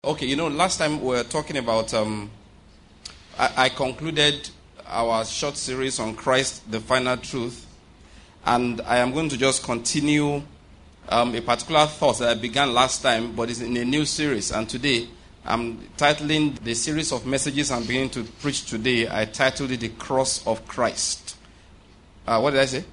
Okay, last time we were talking about, I concluded our short series on Christ, the final truth, and I am going to just continue a particular thought that I began last time, but it's in a new series, and today I'm titling the series of messages I'm beginning to preach today, I titled it The Cross of Christ. What did I say?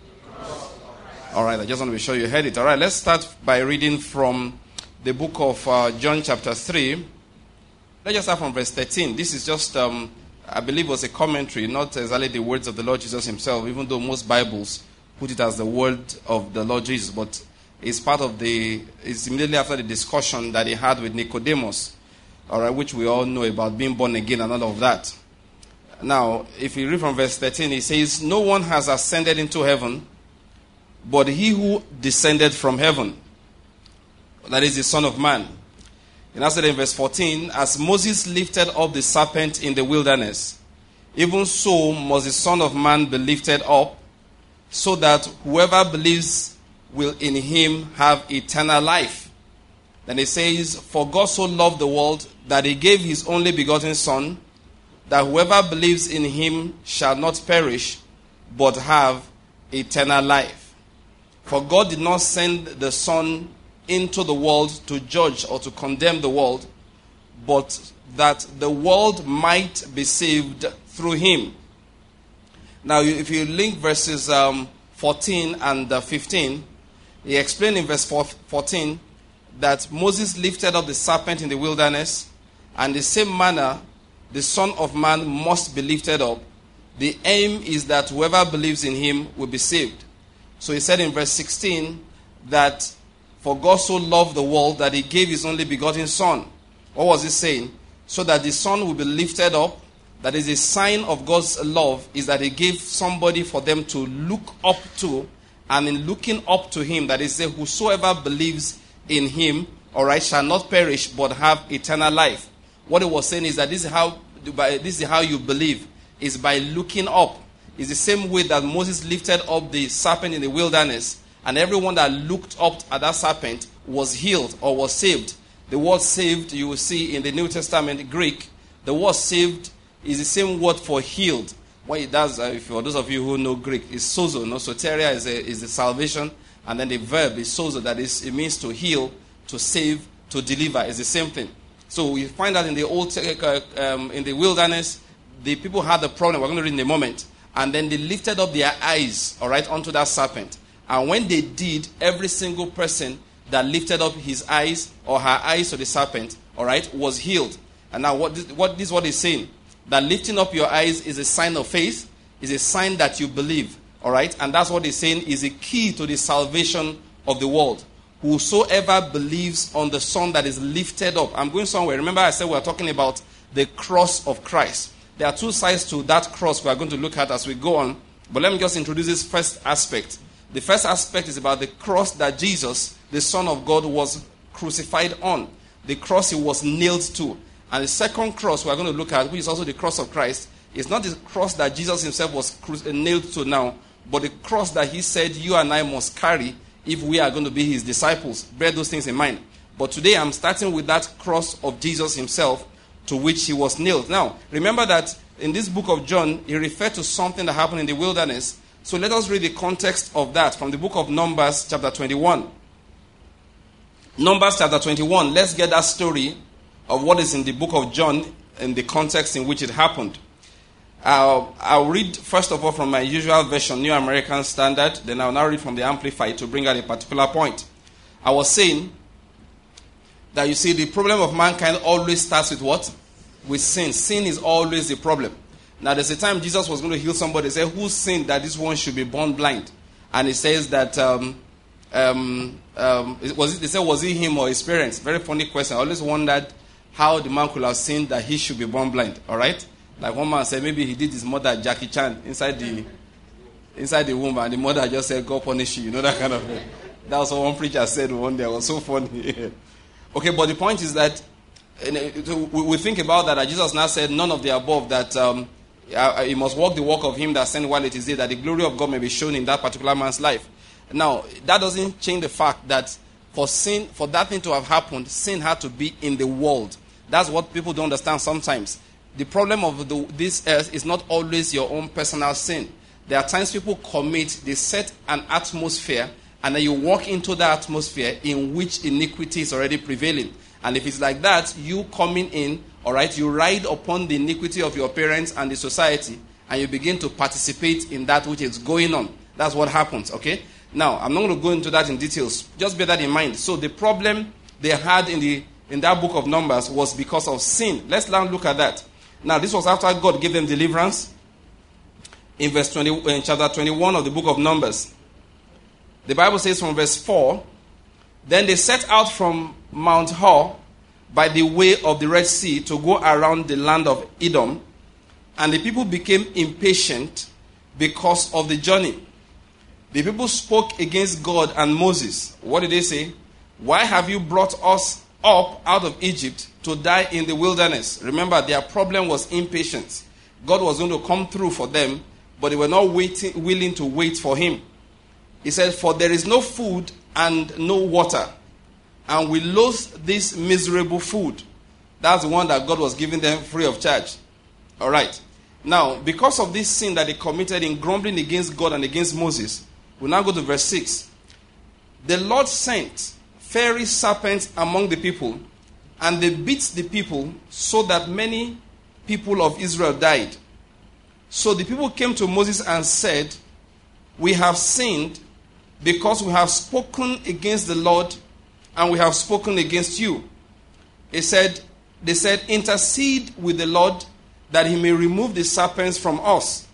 All right, I just want to be sure you heard it. All right, let's start by reading from the book of John chapter 3. Let's just start from verse 13. This is just, I believe, was a commentary, not exactly the words of the Lord Jesus himself, even though most Bibles put it as the word of the Lord Jesus. But it's it's immediately after the discussion that he had with Nicodemus, all right, which we all know about being born again and all of that. Now, if you read from verse 13, he says, "No one has ascended into heaven, but he who descended from heaven, that is the Son of Man." And after in verse 14, "As Moses lifted up the serpent in the wilderness, even so must the Son of Man be lifted up, so that whoever believes will in him have eternal life." Then it says, "For God so loved the world that he gave his only begotten Son, that whoever believes in him shall not perish, but have eternal life. For God did not send the Son into the world to judge or to condemn the world, but that the world might be saved through him." Now, if you link verses 14 and 15, he explained in verse 14 that Moses lifted up the serpent in the wilderness, and the same manner the Son of Man must be lifted up. The aim is that whoever believes in him will be saved. So he said in verse 16 that for God so loved the world that he gave his only begotten Son. What was he saying? So that the Son will be lifted up. That is a sign of God's love, is that he gave somebody for them to look up to. And in looking up to him, that is, whosoever believes in him, all right, shall not perish but have eternal life. What he was saying is that this is how you believe, is by looking up. It's the same way that Moses lifted up the serpent in the wilderness, and everyone that looked up at that serpent was healed or was saved. The word saved, you will see in the New Testament Greek, the word saved is the same word for healed. What it does, for those of you who know Greek, is sozo. No? Soteria is the salvation, and then the verb is sozo, that is, it means to heal, to save, to deliver. It's the same thing. So we find that in the in the wilderness, the people had a problem. We're going to read in a moment. And then they lifted up their eyes, all right, onto that serpent. And when they did, every single person that lifted up his eyes or her eyes to the serpent, all right, was healed. And now this is what he's saying. That lifting up your eyes is a sign of faith, is a sign that you believe, all right? And that's what he's saying is a key to the salvation of the world. Whosoever believes on the Son that is lifted up. I'm going somewhere. Remember I said we are talking about the cross of Christ. There are two sides to that cross we are going to look at as we go on. But let me just introduce this first aspect. The first aspect is about the cross that Jesus, the Son of God, was crucified on. The cross he was nailed to. And the second cross we are going to look at, which is also the cross of Christ, is not the cross that Jesus himself was nailed to now, but the cross that he said you and I must carry if we are going to be his disciples. Bear those things in mind. But today I'm starting with that cross of Jesus himself to which he was nailed. Now, remember that in this book of John, he referred to something that happened in the wilderness. So let us read the context of that from the book of Numbers chapter 21. Numbers chapter 21. Let's get that story of what is in the book of John in the context in which it happened. I'll read first of all from my usual version, New American Standard. Then I'll now read from the Amplified to bring out a particular point. I was saying that you see the problem of mankind always starts with what? With sin. Sin is always the problem. Now there's a time Jesus was going to heal somebody. He said, who sinned that this one should be born blind? And he says that, was it him or his parents? Very funny question. I always wondered how the man could have sinned that he should be born blind. All right? Like one man said, maybe he did his mother Jackie Chan inside the womb, and the mother just said, God punish you. That kind of thing. That was what one preacher said one day. It was so funny. Okay, but the point is that we think about that Jesus now said none of the above, that he must walk the walk of him that sent while it is day, that the glory of God may be shown in that particular man's life. Now, that doesn't change the fact that for that thing to have happened, sin had to be in the world. That's what people don't understand sometimes. The problem of this earth is not always your own personal sin. There are times people they set an atmosphere, and then you walk into that atmosphere in which iniquity is already prevailing. And if it's like that, you coming in, all right, you ride upon the iniquity of your parents and the society, and you begin to participate in that which is going on. That's what happens, okay? Now, I'm not going to go into that in details. Just bear that in mind. So the problem they had in that book of Numbers was because of sin. Let's now look at that. Now, this was after God gave them deliverance. In chapter 21 of the book of Numbers, the Bible says from verse 4, then they set out from Mount Hor by the way of the Red Sea to go around the land of Edom, and the people became impatient because of the journey. The people spoke against God and Moses. What did they say? Why have you brought us up out of Egypt to die in the wilderness? Remember, their problem was impatience. God was going to come through for them, but they were not willing to wait for him. He said, for there is no food and no water, and we loathe this miserable food. That's the one that God was giving them free of charge. All right. Now, because of this sin that they committed in grumbling against God and against Moses, we'll now go to verse 6. The Lord sent fiery serpents among the people, and they beat the people so that many people of Israel died. So the people came to Moses and said, we have sinned because we have spoken against the Lord and we have spoken against you. They said, intercede with the Lord that he may remove the serpents from us.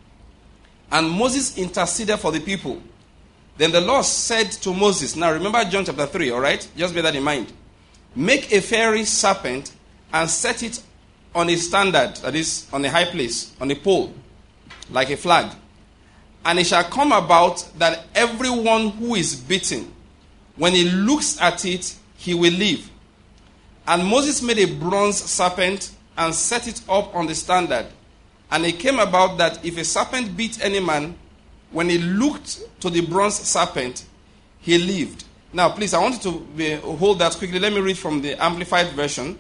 And Moses interceded for the people. Then the Lord said to Moses, now remember John chapter 3, all right? Just bear that in mind. Make a fiery serpent and set it on a standard, that is, on a high place, on a pole, like a flag. And it shall come about that everyone who is bitten, when he looks at it, he will live. And Moses made a bronze serpent and set it up on the standard. And it came about that if a serpent beat any man, when he looked to the bronze serpent, he lived. Now, please, I want you to hold that quickly. Let me read from the Amplified Version.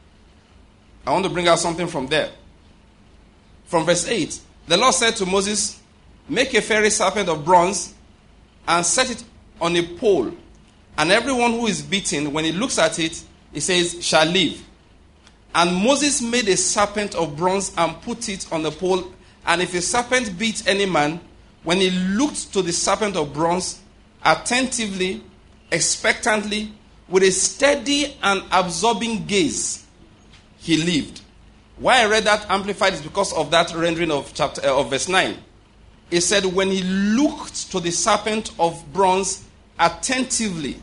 I want to bring out something from there. From verse 8, the Lord said to Moses, make a fiery serpent of bronze and set it on a pole. And everyone who is beaten, when he looks at it, he says, shall live. And Moses made a serpent of bronze and put it on the pole. And if a serpent beat any man, when he looked to the serpent of bronze, attentively, expectantly, with a steady and absorbing gaze, he lived. Why I read that Amplified is because of that rendering of verse 9. It said, when he looked to the serpent of bronze attentively,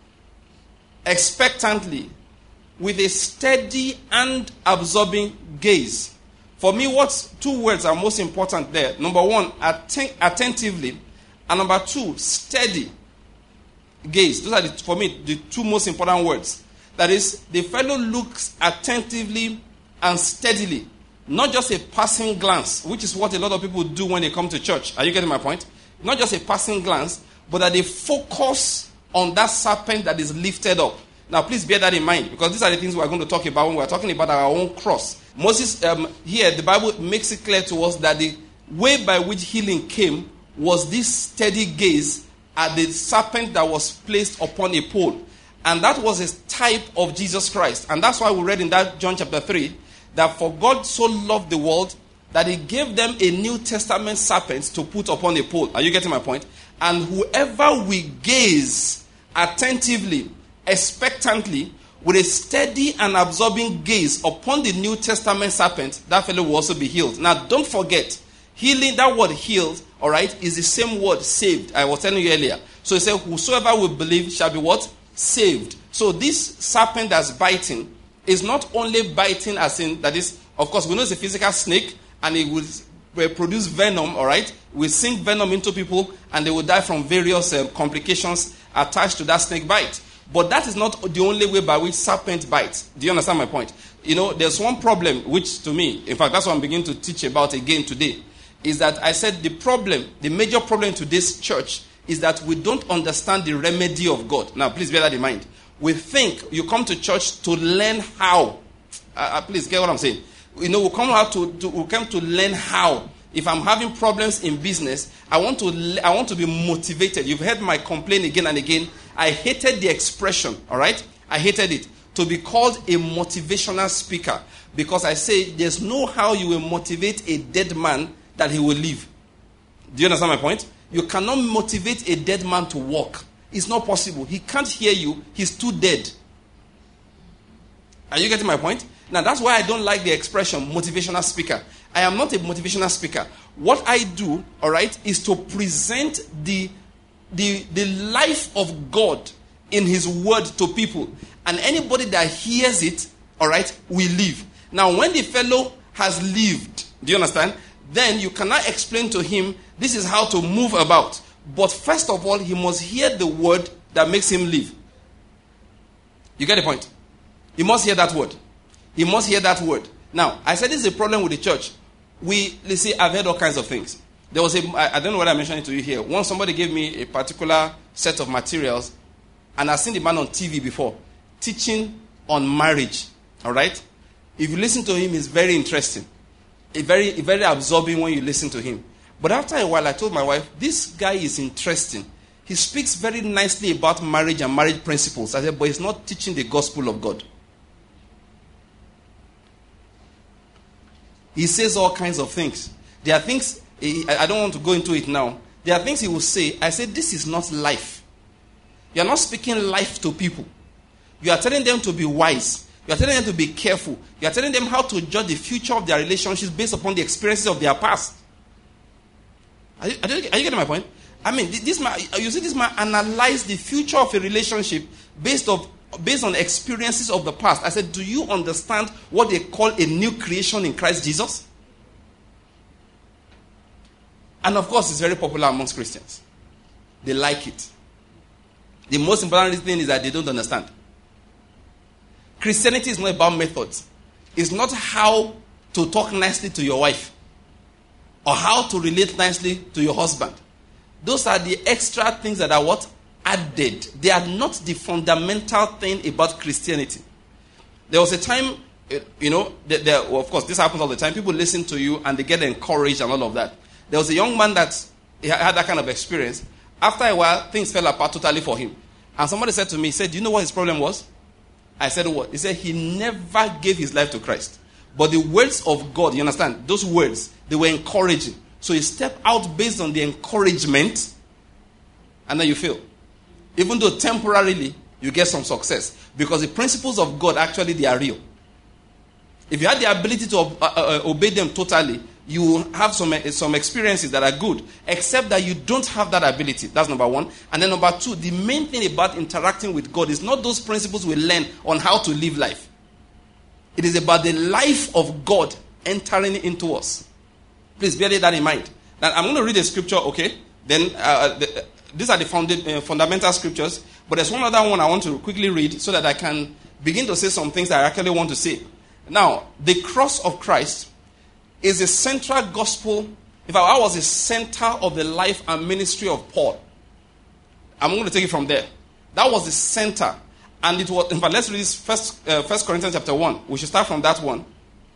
expectantly, with a steady and absorbing gaze. For me, two words are most important there? Number one, attentively, and number two, steady gaze. Those are, for me, the two most important words. That is, the fellow looks attentively and steadily. Not just a passing glance, which is what a lot of people do when they come to church. Are you getting my point? Not just a passing glance, but that they focus on that serpent that is lifted up. Now, please bear that in mind, because these are the things we are going to talk about when we are talking about our own cross. Moses, here, the Bible makes it clear to us that the way by which healing came was this steady gaze at the serpent that was placed upon a pole. And that was a type of Jesus Christ. And that's why we read in that John chapter 3, that for God so loved the world that he gave them a New Testament serpent to put upon a pole. Are you getting my point? And whoever we gaze attentively, expectantly, with a steady and absorbing gaze upon the New Testament serpent, that fellow will also be healed. Now, don't forget, healing, that word healed, all right, is the same word saved. I was telling you earlier. So he said, whosoever will believe shall be what? Saved. So this serpent that's biting is not only biting as in, that is, of course, we know it's a physical snake, and it will produce venom, all right? It will sink venom into people, and they will die from various complications attached to that snake bite. But that is not the only way by which serpent bites. Do you understand my point? You know, there's one problem, which to me, in fact, that's what I'm beginning to teach about again today, is that I said the major problem to this church is that we don't understand the remedy of God. Now, please bear that in mind. We think you come to church to learn how. Please get what I'm saying. We come to learn how. If I'm having problems in business, I want to be motivated. You've heard my complaint again and again. I hated the expression, all right? I hated it. To be called a motivational speaker. Because I say there's no how you will motivate a dead man that he will live. Do you understand my point? You cannot motivate a dead man to walk. It's not possible. He can't hear you. He's too dead. Are you getting my point? Now, that's why I don't like the expression motivational speaker. I am not a motivational speaker. What I do, all right, is to present the life of God in his word to people. And anybody that hears it, all right, will live. Now, when the fellow has lived, do you understand? Then you cannot explain to him, this is how to move about. But first of all, he must hear the word that makes him live. You get the point? He must hear that word. He must hear that word. Now, I said this is a problem with the church. Let's see, I've heard all kinds of things. There was I don't know whether I mentioned it to you here. Once somebody gave me a particular set of materials, and I've seen the man on TV before, teaching on marriage. All right? If you listen to him, it's very interesting. Very absorbing when you listen to him. But after a while, I told my wife, this guy is interesting. He speaks very nicely about marriage and marriage principles. I said, but he's not teaching the gospel of God. He says all kinds of things. There are things, I don't want to go into it now. There are things he will say. I said, this is not life. You are not speaking life to people. You are telling them to be wise. You are telling them to be careful. You are telling them how to judge the future of their relationships based upon the experiences of their past. Are you getting my point? I mean, this man, you see this man analyze the future of a relationship based on experiences of the past. I said, do you understand what they call a new creation in Christ Jesus? And of course, it's very popular amongst Christians. They like it. The most important thing is that they don't understand. Christianity is not about methods. It's not how to talk nicely to your wife or how to relate nicely to your husband. Those are the extra things that are what? Added. They are not the fundamental thing about Christianity. There was a time, well, of course, this happens all the time. People listen to you and they get encouraged and all of that. There was a young man that had that kind of experience. After a while, things fell apart totally for him. And somebody said to me, he said, do you know what his problem was? I said, what? He said, he never gave his life to Christ. But the words of God, you understand? Those words, they were encouraging. So you step out based on the encouragement, and then you fail. Even though temporarily, you get some success. Because the principles of God, actually, they are real. If you had the ability to obey them totally, you will have some experiences that are good. Except that you don't have that ability. That's number one. And then number two, the main thing about interacting with God is not those principles we learn on how to live life. It is about the life of God entering into us. Please bear that in mind. Now, I'm going to read a scripture, okay? Then, these are the fundamental scriptures. But there's one other one I want to quickly read so that I can begin to say some things that I actually want to say. Now, the cross of Christ is the central gospel. In fact, I was the center of the life and ministry of Paul. I'm going to take it from there. That was the center. And it was, in fact, let's read this First Corinthians chapter 1. We should start from that one.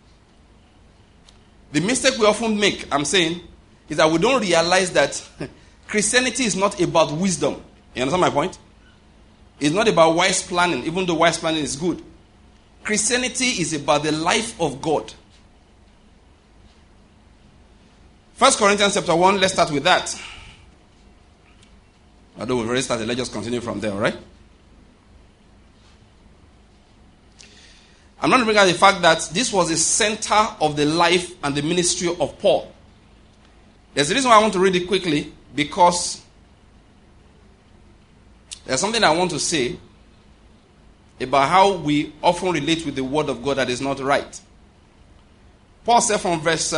The mistake we often make, I'm saying, is that we don't realize that Christianity is not about wisdom. You understand my point? It's not about wise planning, even though wise planning is good. Christianity is about the life of God. 1 Corinthians chapter 1, let's start with that. Although we've already started, let's just continue from there, all right? I'm not bringing out the fact that this was the center of the life and the ministry of Paul. There's a reason why I want to read it quickly, because there's something I want to say about how we often relate with the word of God that is not right. Paul said from verse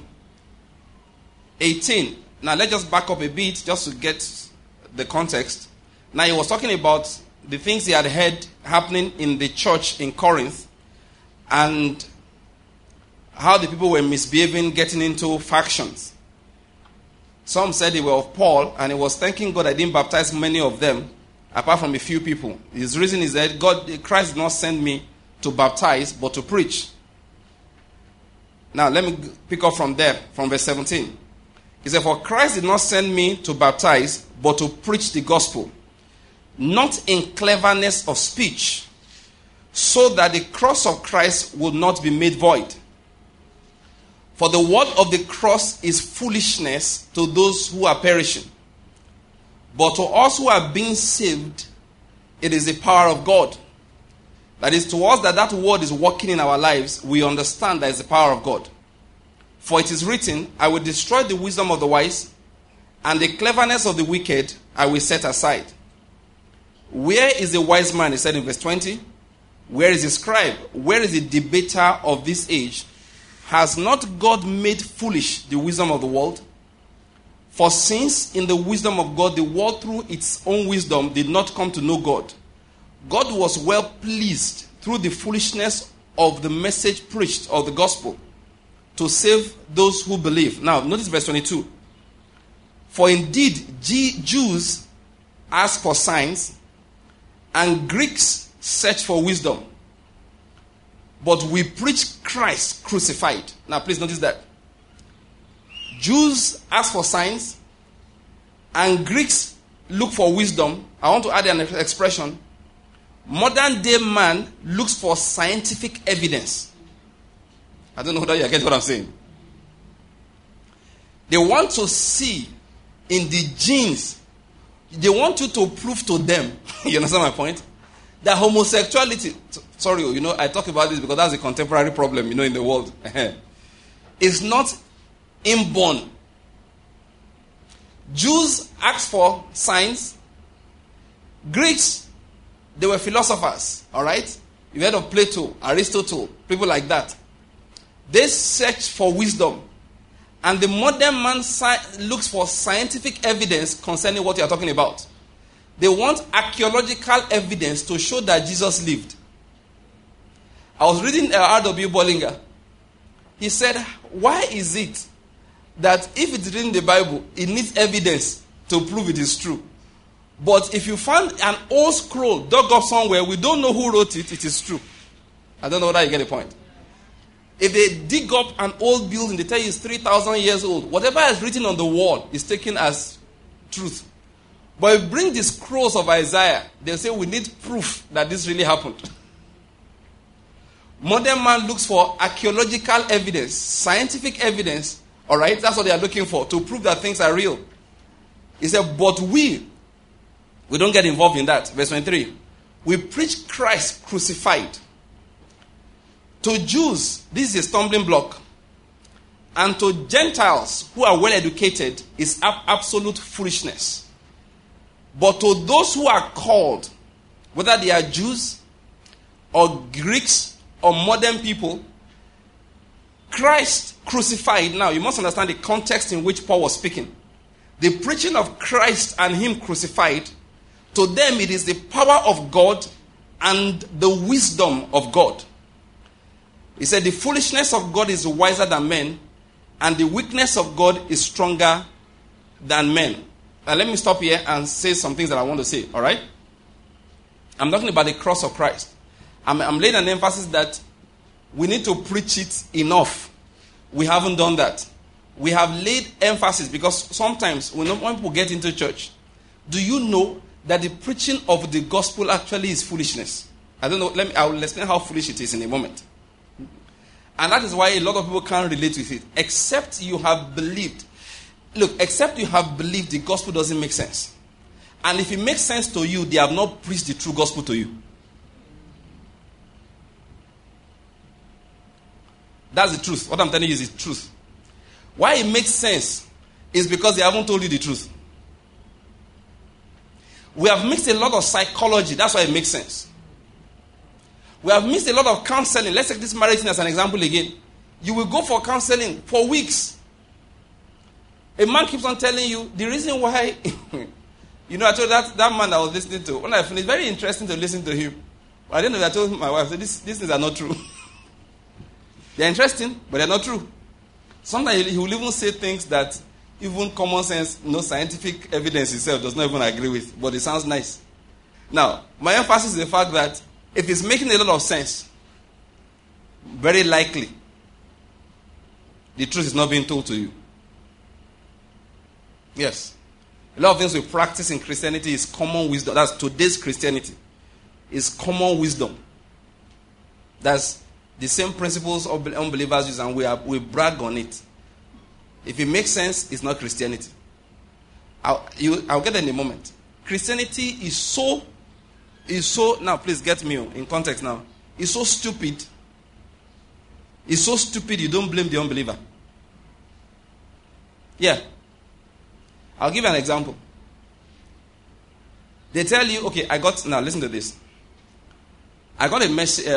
18. Now let's just back up a bit just to get the context. Now he was talking about the things he had heard happening in the church in Corinth and how the people were misbehaving, getting into factions. Some said they were of Paul, and he was thanking God I didn't baptize many of them, apart from a few people. His reason is that Christ did not send me to baptize, but to preach. Now, let me pick up from there, from verse 17. He said, for Christ did not send me to baptize, but to preach the gospel, not in cleverness of speech, so that the cross of Christ would not be made void. For the word of the cross is foolishness to those who are perishing. But to us who are being saved, it is the power of God. That is, to us that word is working in our lives, we understand that it's the power of God. For it is written, I will destroy the wisdom of the wise, and the cleverness of the wicked I will set aside. Where is the wise man? He said in verse 20. Where is the scribe? Where is the debater of this age? Has not God made foolish the wisdom of the world? For since in the wisdom of God, the world through its own wisdom did not come to know God, God was well pleased through the foolishness of the message preached of the gospel to save those who believe. Now, notice verse 22. For indeed, Jews ask for signs, and Greeks search for wisdom. But we preach Christ crucified. Now, please notice that. Jews ask for signs, and Greeks look for wisdom. I want to add an expression. Modern day man looks for scientific evidence. I don't know whether you get what I'm saying. They want to see in the genes. They want you to prove to them. You understand my point? That homosexuality, sorry, I talk about this because that's a contemporary problem, in the world. It's not inborn. Jews asked for signs. Greeks, they were philosophers, all right? You've heard of Plato, Aristotle, people like that. They search for wisdom. And the modern man looks for scientific evidence concerning what you are talking about. They want archaeological evidence to show that Jesus lived. I was reading R.W. Bollinger. He said, why is it that if it's written in the Bible, it needs evidence to prove it is true? But if you find an old scroll dug up somewhere, we don't know who wrote it, it is true. I don't know whether you get the point. If they dig up an old building, they tell you it's 3,000 years old. Whatever is written on the wall is taken as truth. But if you bring the scrolls of Isaiah, they'll say we need proof that this really happened. Modern man looks for archaeological evidence, scientific evidence, all right? That's what they are looking for, to prove that things are real. He said, but we don't get involved in that. Verse 23. We preach Christ crucified. To Jews, this is a stumbling block. And to Gentiles who are well educated, is absolute foolishness. But to those who are called, whether they are Jews or Greeks or modern people, Christ crucified. Now, you must understand the context in which Paul was speaking. The preaching of Christ and him crucified, to them it is the power of God and the wisdom of God. He said the foolishness of God is wiser than men, and the weakness of God is stronger than men. Now let me stop here and say some things that I want to say, all right? I'm talking about the cross of Christ. I'm laying an emphasis that we need to preach it enough. We haven't done that. We have laid emphasis because sometimes when people get into church, do you know that the preaching of the gospel actually is foolishness? I don't know. I will explain how foolish it is in a moment. And that is why a lot of people can't relate with it. Except you have believed. Look, except you have believed, the gospel doesn't make sense. And if it makes sense to you, they have not preached the true gospel to you. That's the truth. What I'm telling you is the truth. Why it makes sense is because they haven't told you the truth. We have mixed a lot of psychology. That's why it makes sense. We have missed a lot of counseling. Let's take this marriage thing as an example again. You will go for counseling for weeks. A man keeps on telling you the reason why. I told that man I was listening to, when I finished, very interesting to listen to him. But I didn't know, I told my wife, these things are not true. They're interesting, but they're not true. Sometimes he will even say things that even common sense, scientific evidence itself does not even agree with, but it sounds nice. Now, my emphasis is the fact that if it's making a lot of sense, very likely, the truth is not being told to you. Yes. A lot of things we practice in Christianity is common wisdom. That's today's Christianity. It's common wisdom. That's the same principles of unbelievers use, and we brag on it. If it makes sense, it's not Christianity. I'll get there in a moment. Christianity is so, now please get me in context now. It's so stupid. It's so stupid you don't blame the unbeliever. Yeah. I'll give you an example. They tell you, okay, now listen to this. I got a message,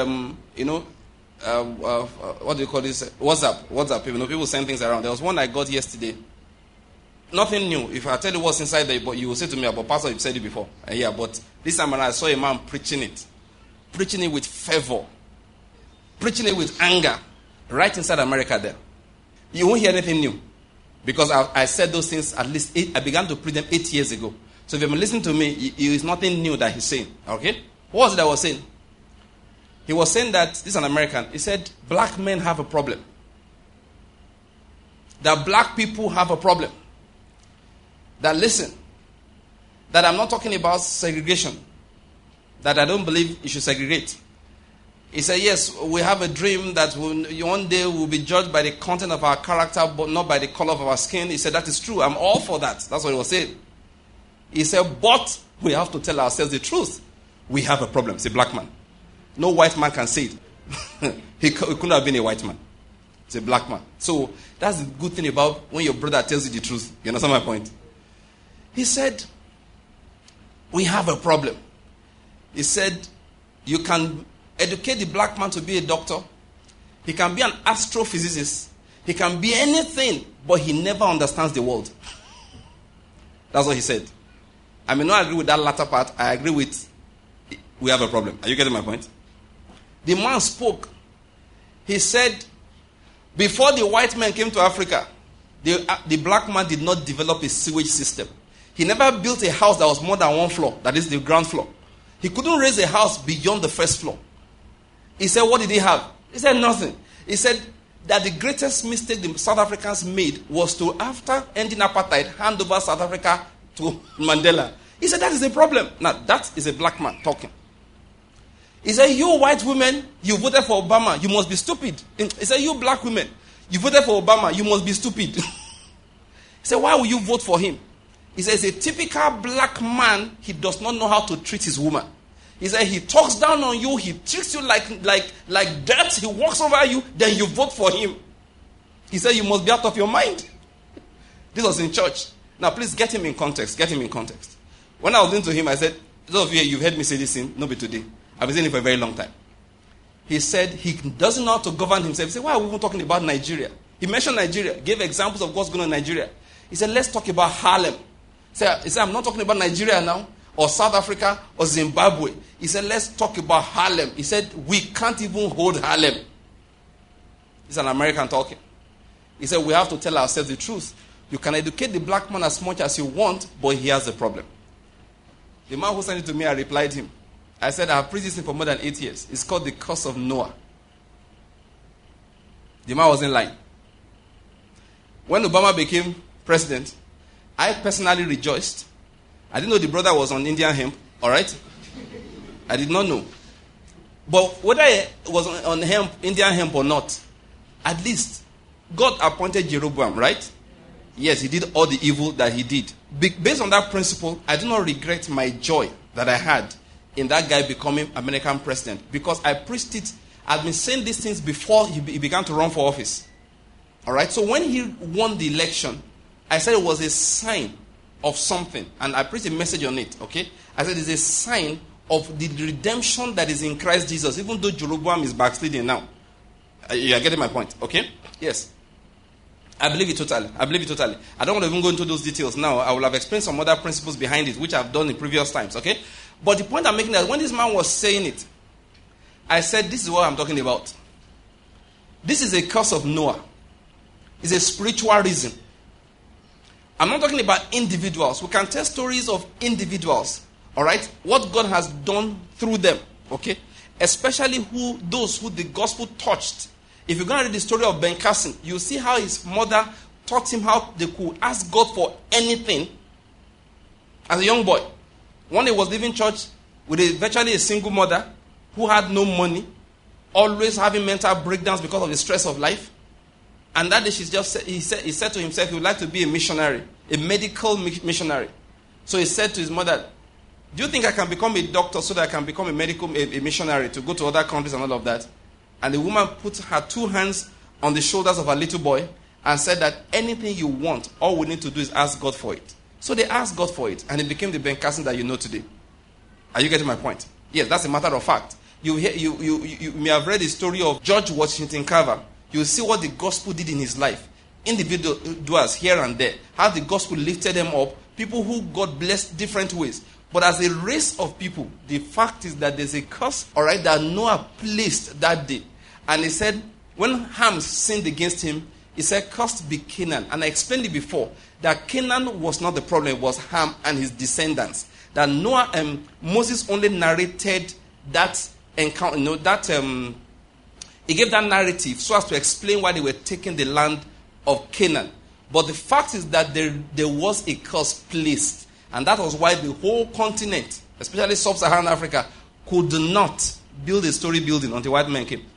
what do you call this? WhatsApp. People send things around. There was one I got yesterday. Nothing new. If I tell you what's inside there, but you will say to me, but Pastor, you've said it before. Yeah, but this time I saw a man preaching it with fervor, preaching it with anger, right inside America there. You won't hear anything new. Because I said those things I began to preach them 8 years ago. So if you've been listening to me, it's nothing new that he's saying. Okay? What was it I was saying? He was saying that, this is an American, he said, black men have a problem. That black people have a problem. That listen, that I'm not talking about segregation. That I don't believe you should segregate. He said, yes, we have a dream that one day we'll be judged by the content of our character, but not by the color of our skin. He said, that is true. I'm all for that. That's what he was saying. He said, but we have to tell ourselves the truth. We have a problem. It's a black man. No white man can say it. He couldn't have been a white man. It's a black man. So that's the good thing about when your brother tells you the truth. You understand my point? He said, we have a problem. He said, you can educate the black man to be a doctor. He can be an astrophysicist. He can be anything, but he never understands the world. That's what he said. I may not agree with that latter part. I agree with, we have a problem. Are you getting my point? The man spoke. He said, before the white men came to Africa, the black man did not develop a sewage system. He never built a house that was more than one floor, that is the ground floor. He couldn't raise a house beyond the first floor. He said, what did he have? He said, nothing. He said that the greatest mistake the South Africans made was to, after ending apartheid, hand over South Africa to Mandela. He said, that is the problem. Now, that is a black man talking. He said, you white women, you voted for Obama, you must be stupid. He said, you black women, you voted for Obama, you must be stupid. He said, why will you vote for him? He says, a typical black man, he does not know how to treat his woman. He said, he talks down on you, he treats you like dirt, he walks over you, then you vote for him. He said, you must be out of your mind. This was in church. Now, please get him in context. Get him in context. When I was into him, I said, those of you, you've heard me say this thing, not be today. I've been saying it for a very long time. He said he doesn't know how to govern himself. He said, why are we even talking about Nigeria? He mentioned Nigeria, gave examples of what's going on in Nigeria. He said, let's talk about Harlem. He said, I'm not talking about Nigeria now, or South Africa, or Zimbabwe. He said, let's talk about Harlem. He said, we can't even hold Harlem. He's an American talking. He said, we have to tell ourselves the truth. You can educate the black man as much as you want, but he has a problem. The man who sent it to me, I replied him. I said, I have preached this thing for more than 8 years. It's called the curse of Noah. The man was in line. When Obama became president, I personally rejoiced. I didn't know the brother was on Indian hemp, all right? I did not know. But whether it was on hemp, Indian hemp or not, at least God appointed Jeroboam, right? Yes, he did all the evil that he did. Based on that principle, I do not regret my joy that I had in that guy becoming American president, because I preached it. I've been saying these things before he began to run for office. All right? So when he won the election, I said it was a sign of something. And I preached a message on it, okay? I said it's a sign of the redemption that is in Christ Jesus, even though Jeroboam is backsliding now. You are getting my point, okay? Yes. I believe it totally. I don't want to even go into those details now. I will have explained some other principles behind it, which I've done in previous times, okay? But the point I'm making is that when this man was saying it, I said, this is what I'm talking about. This is a curse of Noah. It's a spiritual reason. I'm not talking about individuals. We can tell stories of individuals, all right? What God has done through them, okay? Especially those who the gospel touched. If you're going to read the story of Ben Carson, you'll see how his mother taught him how they could ask God for anything as a young boy. One day he was leaving church with virtually a single mother who had no money, always having mental breakdowns because of the stress of life. And that day he said to himself he would like to be a missionary, a medical missionary. So he said to his mother, do you think I can become a doctor so that I can become a missionary to go to other countries and all of that? And the woman put her 2 hands on the shoulders of her little boy and said that anything you want, all we need to do is ask God for it. So they asked God for it, and it became the Ben Carson that you know today. Are you getting my point? Yes, that's a matter of fact. You may have read the story of George Washington Carver. You'll see what the gospel did in his life. Individuals here and there. How the gospel lifted them up. People who God blessed different ways. But as a race of people, the fact is that there's a curse, all right, that Noah placed that day. And he said, when Ham sinned against him, he said, cursed be Canaan. And I explained it before, that Canaan was not the problem, it was Ham and his descendants. That Moses only narrated that encounter, he gave that narrative so as to explain why they were taking the land of Canaan. But the fact is that there was a curse placed. And that was why the whole continent, especially sub-Saharan Africa, could not build a story building until white men came.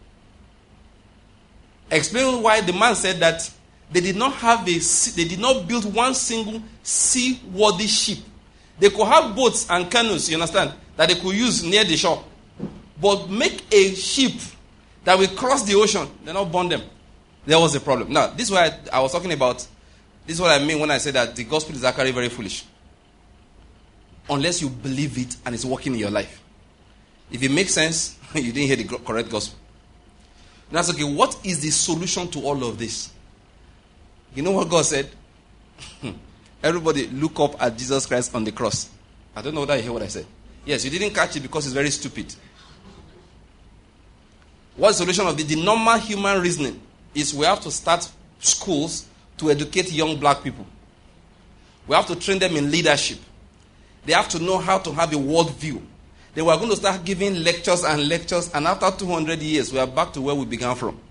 Explain why the man said that they did not build one single seaworthy ship. They could have boats and canoes, you understand, that they could use near the shore. But make a ship that will cross the ocean, they not burn them. There was a problem. Now, this is what I was talking about. This is what I mean when I say that the gospel is actually very foolish. Unless you believe it and it's working in your life. If it makes sense, you didn't hear the correct gospel. That's okay. What is the solution to all of this? You know what God said? Everybody look up at Jesus Christ on the cross. I don't know whether you hear what I said. Yes, you didn't catch it because it's very stupid. What's the solution of the normal human reasoning is we have to start schools to educate young black people. We have to train them in leadership. They have to know how to have a world view. Then we are going to start giving lectures, and after 200 years, we are back to where we began from.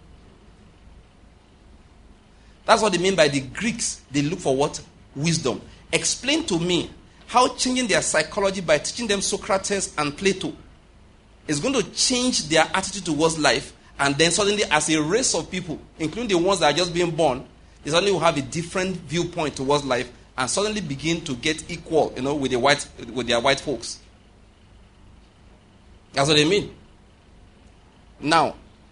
That's what they mean by the Greeks. They look for what? Wisdom. Explain to me how changing their psychology by teaching them Socrates and Plato is going to change their attitude towards life, and then suddenly as a race of people, including the ones that are just being born, they suddenly will have a different viewpoint towards life and suddenly begin to get equal, with their white folks. That's what they mean. Now,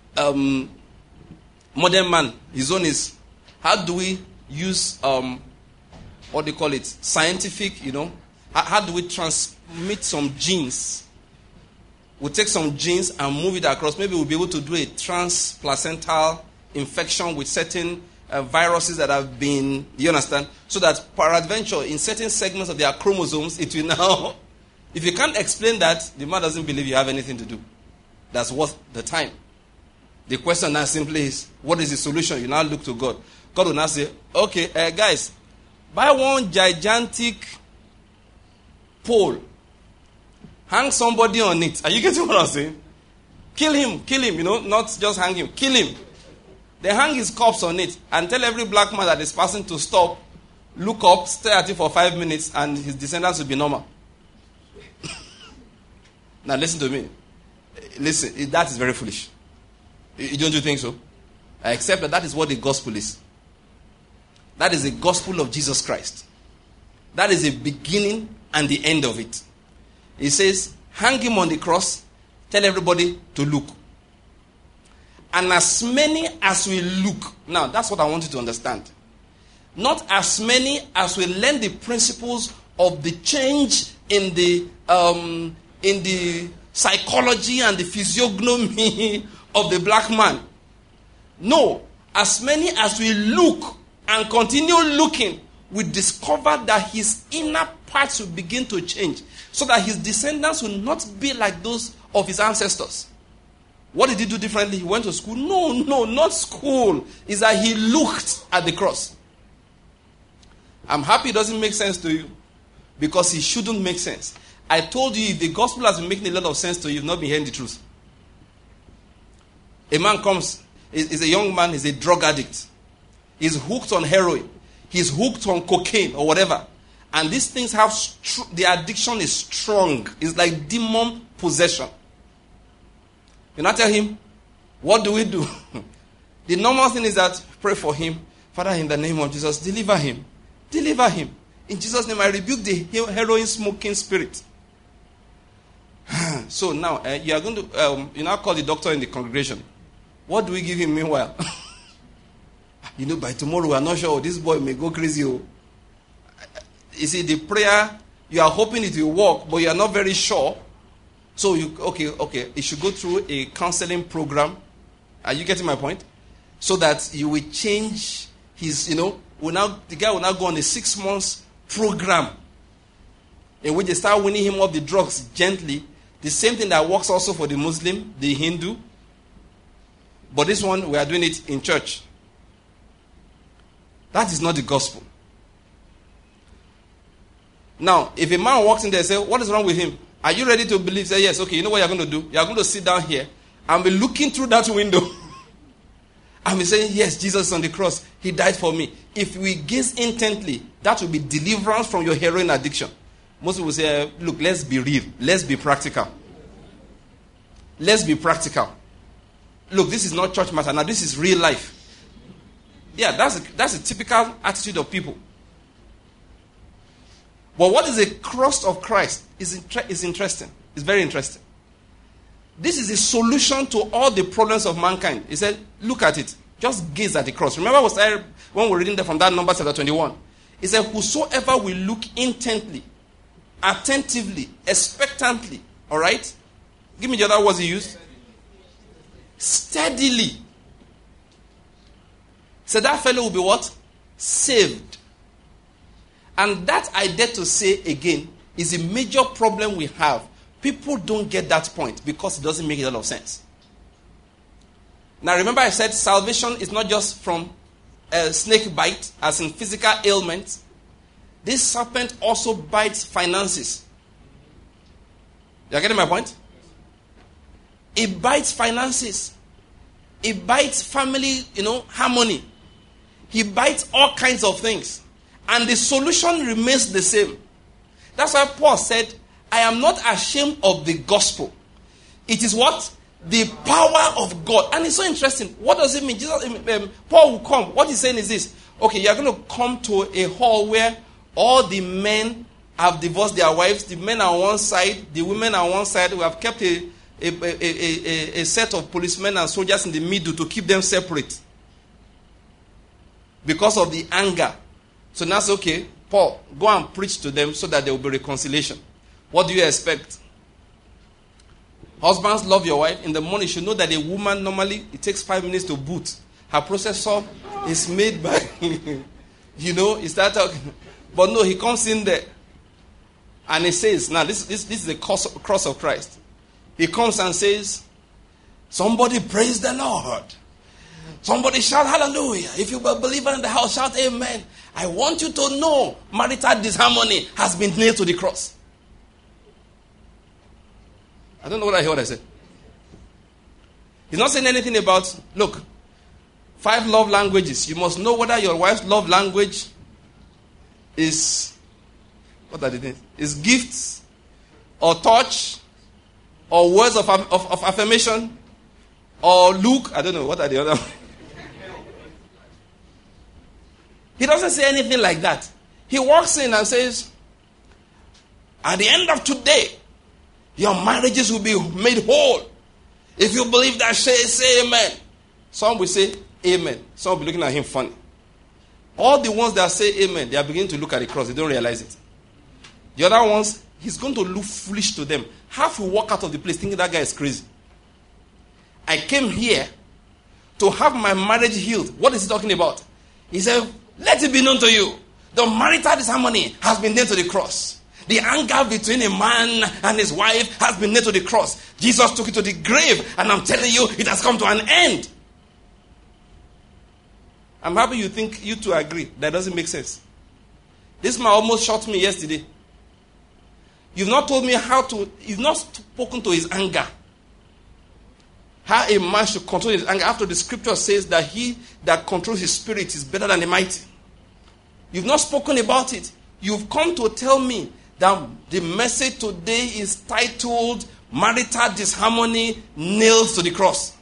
modern man, his own is, how do we use, what do you call it, scientific, how do we transmit some genes? We'll take some genes and move it across. Maybe we'll be able to do a transplacental infection with certain viruses that have been, you understand? So that peradventure, in certain segments of their chromosomes, it will now, if you can't explain that, the man doesn't believe you have anything to do. That's worth the time. The question now simply is, what is the solution? You now look to God. God will now say, okay, guys, buy one gigantic pole. Hang somebody on it. Are you getting what I'm saying? Kill him, not just hang him. Kill him. They hang his corpse on it and tell every black man that is passing to stop, look up, stare at it for 5 minutes, and his descendants will be normal. Now listen to me. Listen, that is very foolish. Don't you think so? Except that is what the gospel is. That is the gospel of Jesus Christ. That is the beginning and the end of it. He says, hang him on the cross, tell everybody to look. And as many as we look, now that's what I want you to understand. Not as many as we learn the principles of the change in the psychology and the physiognomy of the black man. No, as many as we look and continue looking, we discover that his inner parts will begin to change, so that his descendants will not be like those of his ancestors. What did he do differently? He went to school? No, not school. It's that he looked at the cross. I'm happy it doesn't make sense to you because it shouldn't make sense. I told you if the gospel has been making a lot of sense to you, you've not been hearing the truth. A man comes, he's a young man, he's a drug addict. He's hooked on heroin. He's hooked on cocaine or whatever. And these things have, the addiction is strong. It's like demon possession. You now tell him, what do we do? The normal thing is that pray for him. Father, in the name of Jesus, deliver him. Deliver him. In Jesus' name, I rebuke the heroin smoking spirit. So now, you are going to, you now call the doctor in the congregation. What do we give him meanwhile? By tomorrow, we are not sure this boy may go crazy. You see, the prayer, you are hoping it will work, but you are not very sure. So, okay, it should go through a counseling program. Are you getting my point? So that you will change his, the guy will now go on a 6 months program in which they start weaning him off the drugs gently. The same thing that works also for the Muslim, the Hindu. But this one, we are doing it in church. That is not the gospel. Now, if a man walks in there and says, what is wrong with him? Are you ready to believe? Say, yes, okay, you know what you're going to do? You're going to sit down here and be looking through that window. And be saying, yes, Jesus is on the cross. He died for me. If we gaze intently, that will be deliverance from your heroin addiction. Most people say, look, let's be real. Let's be practical. Let's be practical. Look, this is not church matter. Now, this is real life. Yeah, that's a typical attitude of people. But what is the cross of Christ is interesting. It's very interesting. This is the solution to all the problems of mankind. He said, look at it. Just gaze at the cross. Remember when we're reading from that Numbers chapter 21. He said, whosoever will look intently, attentively, expectantly. All right? Give me the other words he used. Steadily. So that fellow will be what? Saved. And that, I dare to say again, is a major problem we have. People don't get that point because it doesn't make a lot of sense. Now remember I said salvation is not just from a snake bite, as in physical ailments. This serpent also bites finances. You are getting my point? It bites finances. It bites family, harmony. He bites all kinds of things. And the solution remains the same. That's why Paul said, I am not ashamed of the gospel. It is what? The power of God. And it's so interesting. What does it mean? Paul will come. What he's saying is this. Okay, you're going to come to a hall where all the men have divorced their wives. The men are on one side. The women are on one side. We have kept a set of policemen and soldiers in the middle to keep them separate. Because of the anger. So now it's okay. Paul, go and preach to them so that there will be reconciliation. What do you expect? Husbands, love your wife. In the morning, you should know that a woman normally, it takes 5 minutes to boot. Her processor is made by, he started talking. But no, he comes in there. And he says, now this is the cross of Christ. He comes and says, somebody praise the Lord. Somebody shout hallelujah. If you are a believer in the house, shout amen. I want you to know marital disharmony has been nailed to the cross. I don't know what I said. He's not saying anything about, look, 5 love languages. You must know whether your wife's love language is, what are the things? Is gifts, or touch, or words of affirmation, or look. I don't know, what are the other? He doesn't say anything like that. He walks in and says, at the end of today, your marriages will be made whole. If you believe that, say amen. Some will say amen. Some will be looking at him funny. All the ones that say amen, they are beginning to look at the cross. They don't realize it. The other ones, he's going to look foolish to them. Half will walk out of the place thinking that guy is crazy. I came here to have my marriage healed. What is he talking about? He said, let it be known to you. The marital disharmony has been nailed to the cross. The anger between a man and his wife has been nailed to the cross. Jesus took it to the grave, and I'm telling you, it has come to an end. I'm happy you think you two agree. That doesn't make sense. This man almost shot me yesterday. You've not told me you've not spoken to his anger. How a man should control his anger after the scripture says that he that controls his spirit is better than the mighty. You've not spoken about it. You've come to tell me that the message today is titled Marital Disharmony Nailed to the Cross.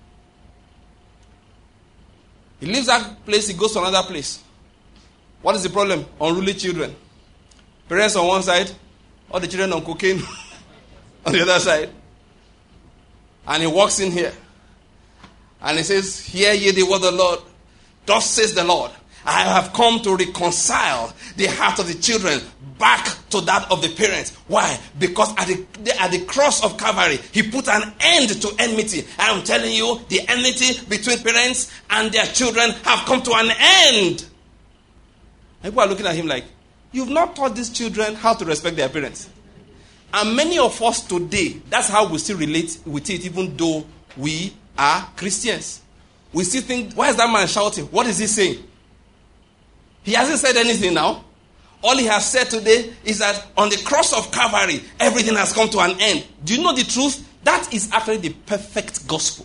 He leaves that place, he goes to another place. What is the problem? Unruly children. Parents on one side, all the children on cocaine on the other side. And he walks in here. And he says, hear ye the word of the Lord. Thus says the Lord, I have come to reconcile the heart of the children back to that of the parents. Why? Because at the cross of Calvary, he put an end to enmity. I'm telling you, the enmity between parents and their children have come to an end. And people are looking at him like, you've not taught these children how to respect their parents. And many of us today, that's how we still relate with it, even though we are Christians. We still think, why is that man shouting? What is he saying? He hasn't said anything now. All he has said today is that on the cross of Calvary, everything has come to an end. Do you know the truth? That is actually the perfect gospel.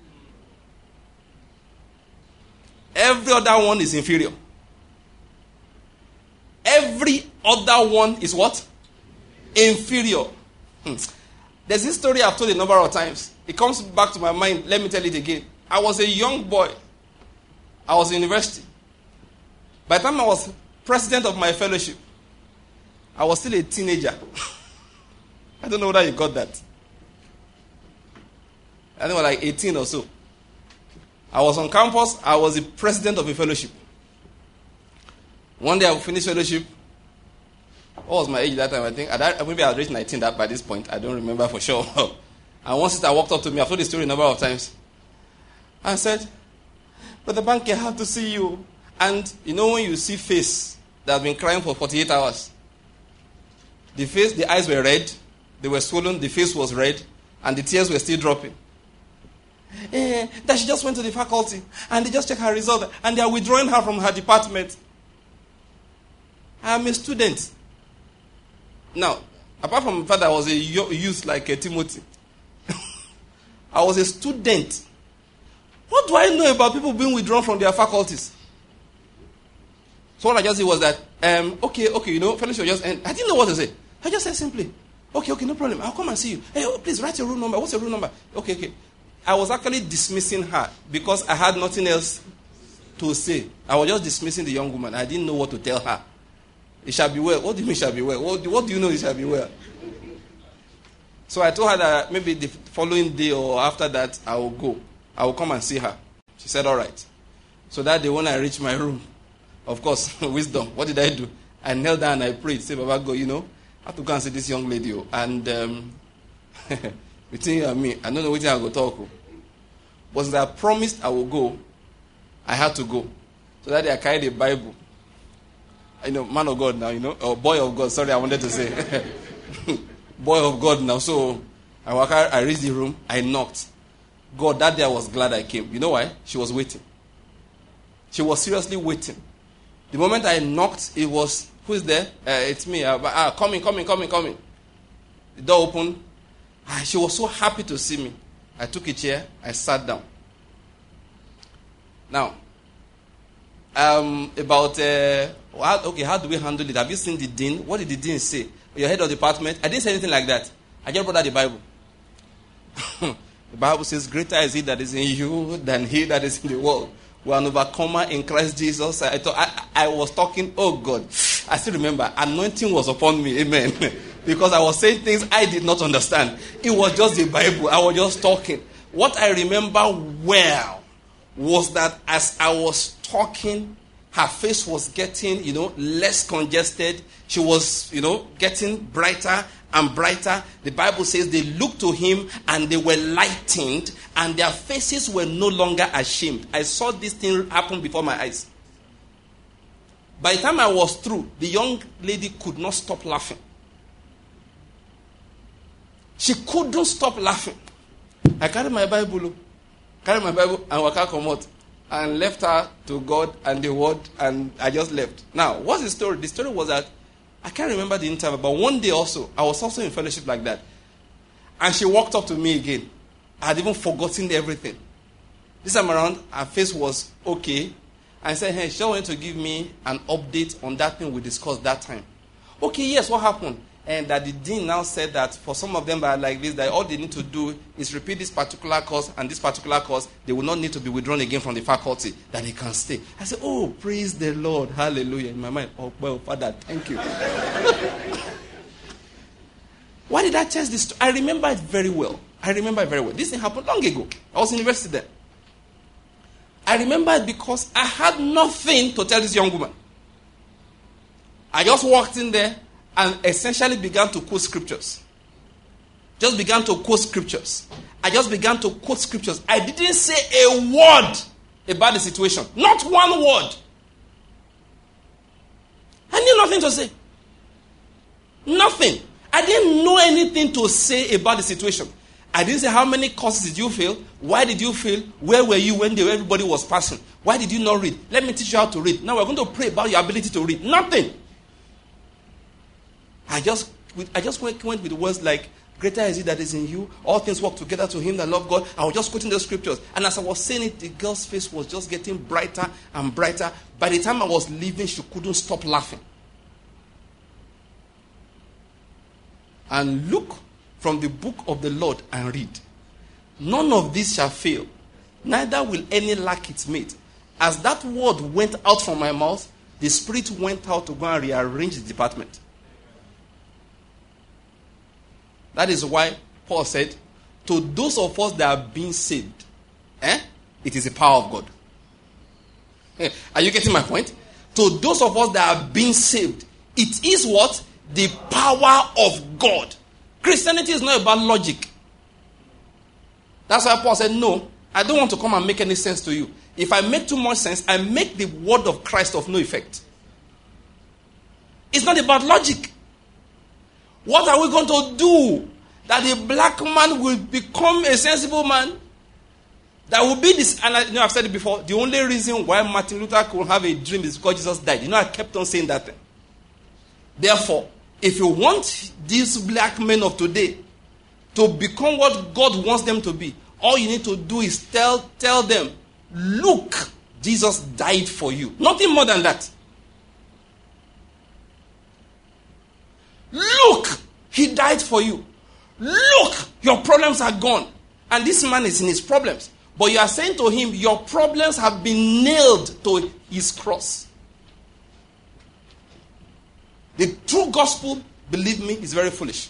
Every other one is inferior. Every other one is what? Inferior. There's this story I've told a number of times. It comes back to my mind. Let me tell it again. I was a young boy. I was in university. By the time I was president of my fellowship, I was still a teenager. I don't know whether you got that. I think I was like 18 or so. I was on campus. I was the president of a fellowship. One day I finished fellowship. What was my age that time? I think maybe I was reached 19 by this point. I don't remember for sure. And one sister walked up to me. I've told the story a number of times. And said, Brother Banky, I have to see you. And you know when you see face that has been crying for 48 hours, the eyes were red, they were swollen, the face was red, and the tears were still dropping. That she just went to the faculty, and they just checked her result, and they are withdrawing her from her department. I am a student. Now, apart from the fact that I was a youth like Timothy, I was a student. What do I know about people being withdrawn from their faculties? So what I just did was that, okay, fellowship just end. I didn't know what to say. I just said simply, okay, no problem. I'll come and see you. Hey, please write your room number. What's your room number? Okay. I was actually dismissing her because I had nothing else to say. I was just dismissing the young woman. I didn't know what to tell her. It shall be well. What do you mean it shall be well? What do you know it shall be well? So I told her that maybe the following day or after that, I will go. I will come and see her. She said, all right. So that day when I reached my room, of course, wisdom. What did I do? I knelt down and I prayed. Say, Baba, go, I have to go and see this young lady. And between you and me, I don't know which I will talk. But since I promised I will go, I had to go. So that day I carried a Bible. Man of God now, or boy of God. Sorry, I wanted to say. Boy of God now. So I reached the room. I knocked. God, that day I was glad I came. You know why? She was waiting. She was seriously waiting. The moment I knocked, it was, who is there? It's me. Come in. The door opened. She was so happy to see me. I took a chair. I sat down. Now, how do we handle it? Have you seen the dean? What did the dean say? Your head of department? I didn't say anything like that. I just brought out the Bible. The Bible says, greater is he that is in you than he that is in the world. We are an overcomer in Christ Jesus. I was talking, oh God. I still remember, anointing was upon me, amen. Because I was saying things I did not understand. It was just the Bible. I was just talking. What I remember well was that as I was talking, her face was getting, less congested. She was, getting brighter and brighter. The Bible says they looked to him and they were lightened and their faces were no longer ashamed. I saw this thing happen before my eyes. By the time I was through, the young lady could not stop laughing. She couldn't stop laughing. I carried my Bible and Waka come out. and left her to God and the word, and I just left. Now, what's the story? The story was that, I can't remember the interview, but one day also, I was also in fellowship like that. And she walked up to me again. I had even forgotten everything. This time around, her face was okay. I said, hey, she wanted to give me an update on that thing we discussed that time. Okay, yes, what happened? And that the dean now said that for some of them that are like this, that all they need to do is repeat this particular course and this particular course. They will not need to be withdrawn again from the faculty, that they can stay. I said, oh, praise the Lord. Hallelujah. In my mind, oh, well, Father, thank you. Why did I test this? I remember it very well. This thing happened long ago. I was in university then. I remember it because I had nothing to tell this young woman. I just walked in there and essentially began to quote scriptures. I just began to quote scriptures. I didn't say a word about the situation. Not one word. I knew nothing to say. Nothing. I didn't know anything to say about the situation. I didn't say how many courses did you fail? Why did you fail? Where were you when everybody was passing? Why did you not read? Let me teach you how to read. Now we're going to pray about your ability to read. Nothing. I just went with the words like, greater is he that is in you. All things work together to him that love God. I was just quoting the scriptures. And as I was saying it, the girl's face was just getting brighter and brighter. By the time I was leaving, she couldn't stop laughing. And look from the book of the Lord and read. None of this shall fail, neither will any lack its mate. As that word went out from my mouth, the Spirit went out to go and rearrange the department. That is why Paul said, to those of us that are being saved, it is the power of God. Are you getting my point? To those of us that are being saved, it is what? The power of God. Christianity is not about logic. That's why Paul said, no, I don't want to come and make any sense to you. If I make too much sense, I make the word of Christ of no effect. It's not about logic. What are we going to do that a black man will become a sensible man? That will be this, and I've said it before, the only reason why Martin Luther could have a dream is because Jesus died. I kept on saying that thing. Therefore, if you want these black men of today to become what God wants them to be, all you need to do is tell them, look, Jesus died for you. Nothing more than that. Look, he died for you. Look, your problems are gone. And this man is in his problems. But you are saying to him, your problems have been nailed to his cross. The true gospel, believe me, is very foolish.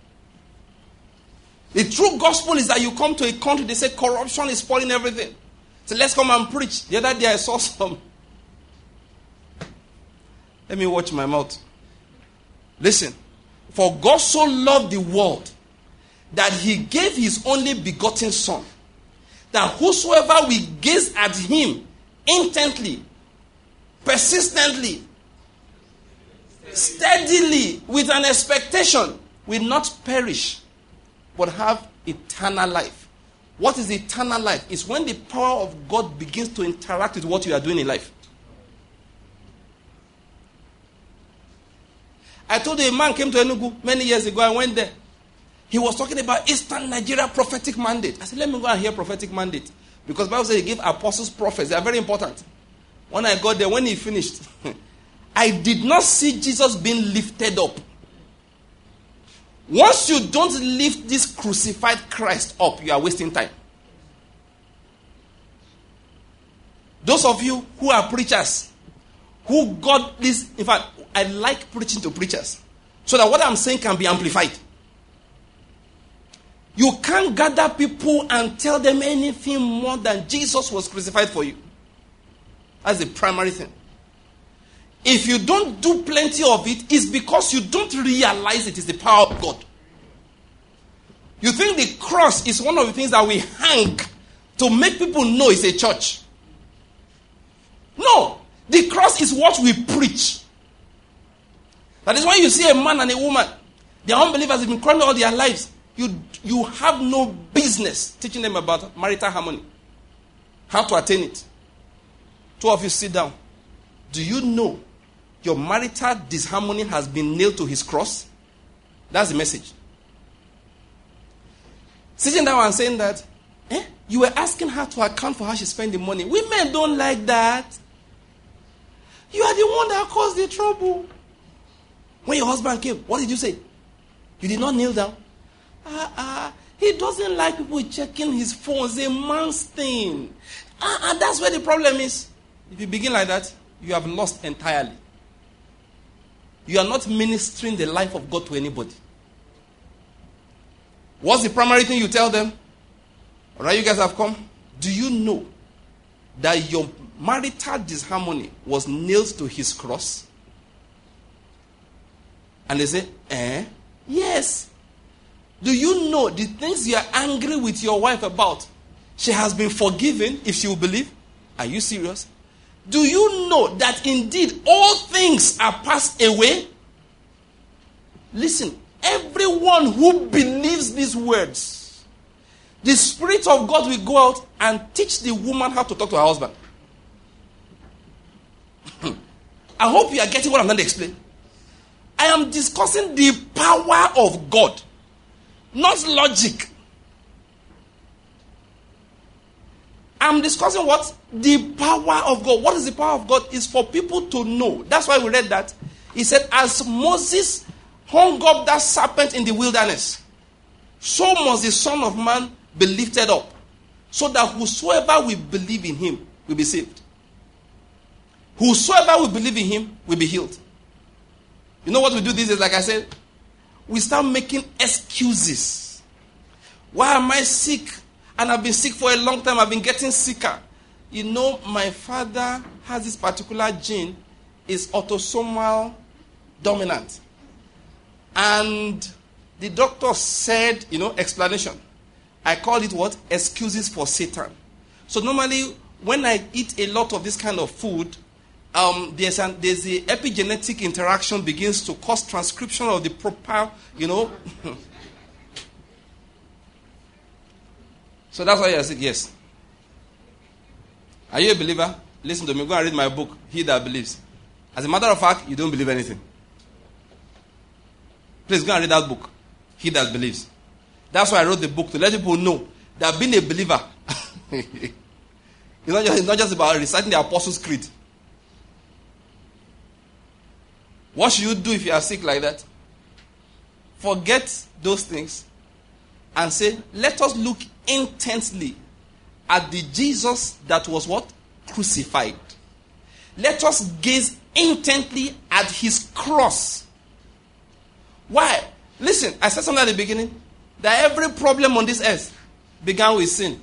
The true gospel is that you come to a country, they say corruption is spoiling everything. So let's come and preach. The other day I saw some. Let me watch my mouth. Listen. For God so loved the world that he gave his only begotten son, that whosoever will gaze at him intently, persistently, steadily, with an expectation, will not perish, but have eternal life. What is eternal life? It's when the power of God begins to interact with what you are doing in life. I told you a man came to Enugu many years ago. I went there. He was talking about Eastern Nigeria prophetic mandate. I said, let me go and hear prophetic mandate. Because the Bible says he gave apostles prophets. They are very important. When I got there, when he finished, I did not see Jesus being lifted up. Once you don't lift this crucified Christ up, you are wasting time. Those of you who are preachers, who got this, in fact, I like preaching to preachers, so that what I'm saying can be amplified. You can't gather people and tell them anything more than Jesus was crucified for you. That's the primary thing. If you don't do plenty of it, it's because you don't realize it is the power of God. You think the cross is one of the things that we hang to make people know it's a church. No. The cross is what we preach. That is why you see a man and a woman, they are unbelievers, they've been crying all their lives. You have no business teaching them about marital harmony, how to attain it. Two of you sit down. Do you know your marital disharmony has been nailed to his cross? That's the message. Sitting down and saying that, you were asking her to account for how she spent the money. Women don't like that. You are the one that caused the trouble. When your husband came, what did you say? You did not kneel down. He doesn't like people checking his phone. It's a man's thing. And that's where the problem is. If you begin like that, you have lost entirely. You are not ministering the life of God to anybody. What's the primary thing you tell them? All right, you guys have come. Do you know that your marital disharmony was nailed to his cross? And they say, yes. Do you know the things you are angry with your wife about? She has been forgiven if she will believe. Are you serious? Do you know that indeed all things are passed away? Listen, everyone who believes these words, the Spirit of God will go out and teach the woman how to talk to her husband. I hope you are getting what I'm going to explain. I am discussing the power of God, not logic. I'm discussing what? The power of God. What is the power of God? Is for people to know. That's why we read that. He said, as Moses hung up that serpent in the wilderness, so must the Son of Man be lifted up, so that whosoever will believe in him will be saved. Whosoever will believe in him will be healed. You know what we do these days, like I said? We start making excuses. Why am I sick? And I've been sick for a long time. I've been getting sicker. You know, my father has this particular gene. It's autosomal dominant. And the doctor said, explanation. I call it what? Excuses for Satan. So normally, when I eat a lot of this kind of food, there's the epigenetic interaction begins to cause transcription of the proper, So that's why I said yes. Are you a believer? Listen to me. Go and read my book, He That Believes. As a matter of fact, you don't believe anything. Please go and read that book, He That Believes. That's why I wrote the book, to let people know that being a believer it's not just about reciting the Apostles' Creed. What should you do if you are sick like that? Forget those things and say, let us look intensely at the Jesus that was what? Crucified. Let us gaze intently at his cross. Why? Listen, I said something at the beginning, that every problem on this earth began with sin.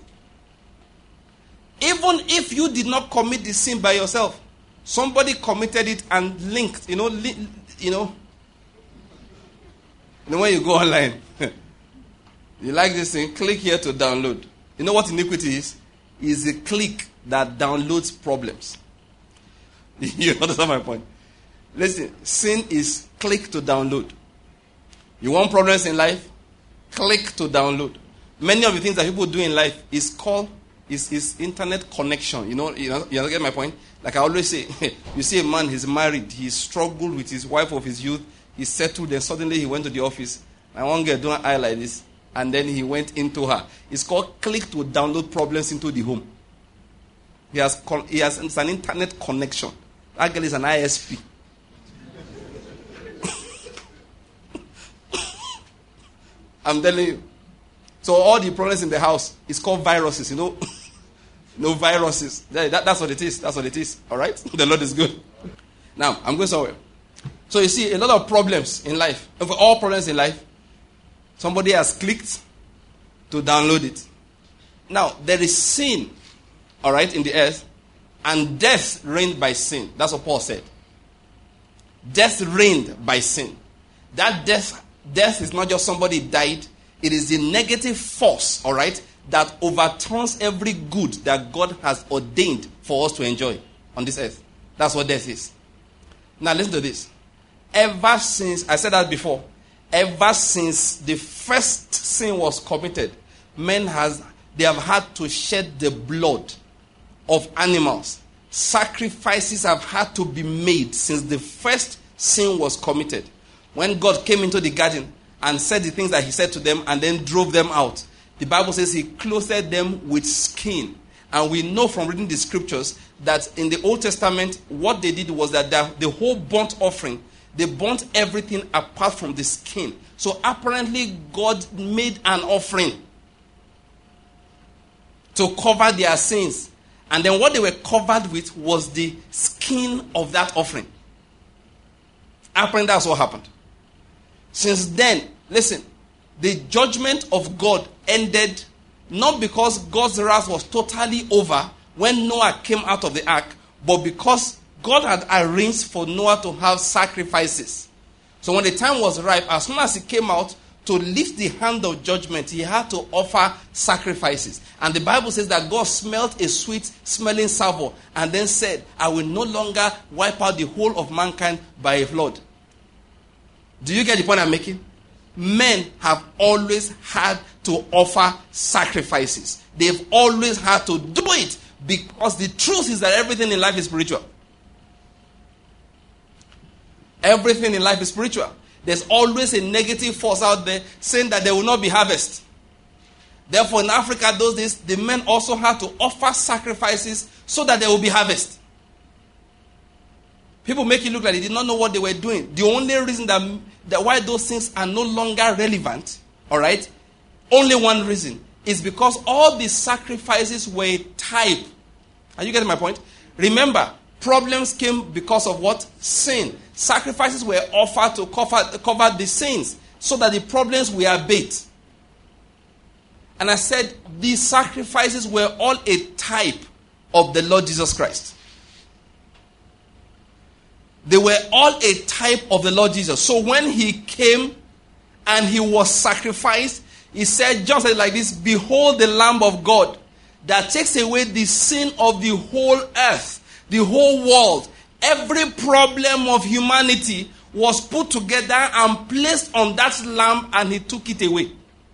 Even if you did not commit the sin by yourself, somebody committed it and linked, when you go online, you like this thing, click here to download. You know what iniquity is? It's a click that downloads problems. You understand my point? Listen, sin is click to download. You want problems in life? Click to download. Many of the things that people do in life is called is internet connection. You get my point? Like I always say, you see a man, he's married, he struggled with his wife of his youth, he settled, then suddenly he went to the office. And one girl doing an eye like this, and then he went into her. It's called click to download problems into the home. It's an internet connection. That girl is an ISP. I'm telling you. So all the problems in the house is called viruses, No viruses. That's what it is. That's what it is. All right? The Lord is good. Now, I'm going somewhere. So you see, a lot of problems in life. And for all problems in life, somebody has clicked to download it. Now, there is sin, all right, in the earth, and death reigned by sin. That's what Paul said. Death reigned by sin. That death is not just somebody died. It is the negative force, all right, that overturns every good that God has ordained for us to enjoy on this earth. That's what death is. Now listen to this. Ever since, I said that before, ever since the first sin was committed, they have had to shed the blood of animals sacrifices have had to be made since the first sin was committed. When God came into the garden and said the things that he said to them and then drove them out, the Bible says he clothed them with skin. And we know from reading the scriptures that in the Old Testament, what they did was that the whole burnt offering, they burnt everything apart from the skin. So apparently God made an offering to cover their sins. And then what they were covered with was the skin of that offering. Apparently that's what happened. Since then, listen, the judgment of God ended not because God's wrath was totally over when Noah came out of the ark, but because God had arranged for Noah to have sacrifices. So when the time was ripe, as soon as he came out to lift the hand of judgment, he had to offer sacrifices. And the Bible says that God smelled a sweet smelling savour and then said, I will no longer wipe out the whole of mankind by a flood. Do you get the point I'm making? Men have always had to offer sacrifices. They've always had to do it because the truth is that everything in life is spiritual. Everything in life is spiritual. There's always a negative force out there saying that there will not be harvest. Therefore, in Africa those days, the men also had to offer sacrifices so that there will be harvest. People make it look like they did not know what they were doing. The only reason that why those things are no longer relevant, all right, only one reason is because all the sacrifices were a type. Are you getting my point? Remember, problems came because of what? Sin. Sacrifices were offered to cover the sins so that the problems were abate. And I said these sacrifices were all a type of the Lord Jesus Christ. They were all a type of the Lord Jesus. So when he came and he was sacrificed, he said, John said like this, behold the Lamb of God that takes away the sin of the whole earth, the whole world. Every problem of humanity was put together and placed on that lamb and he took it away.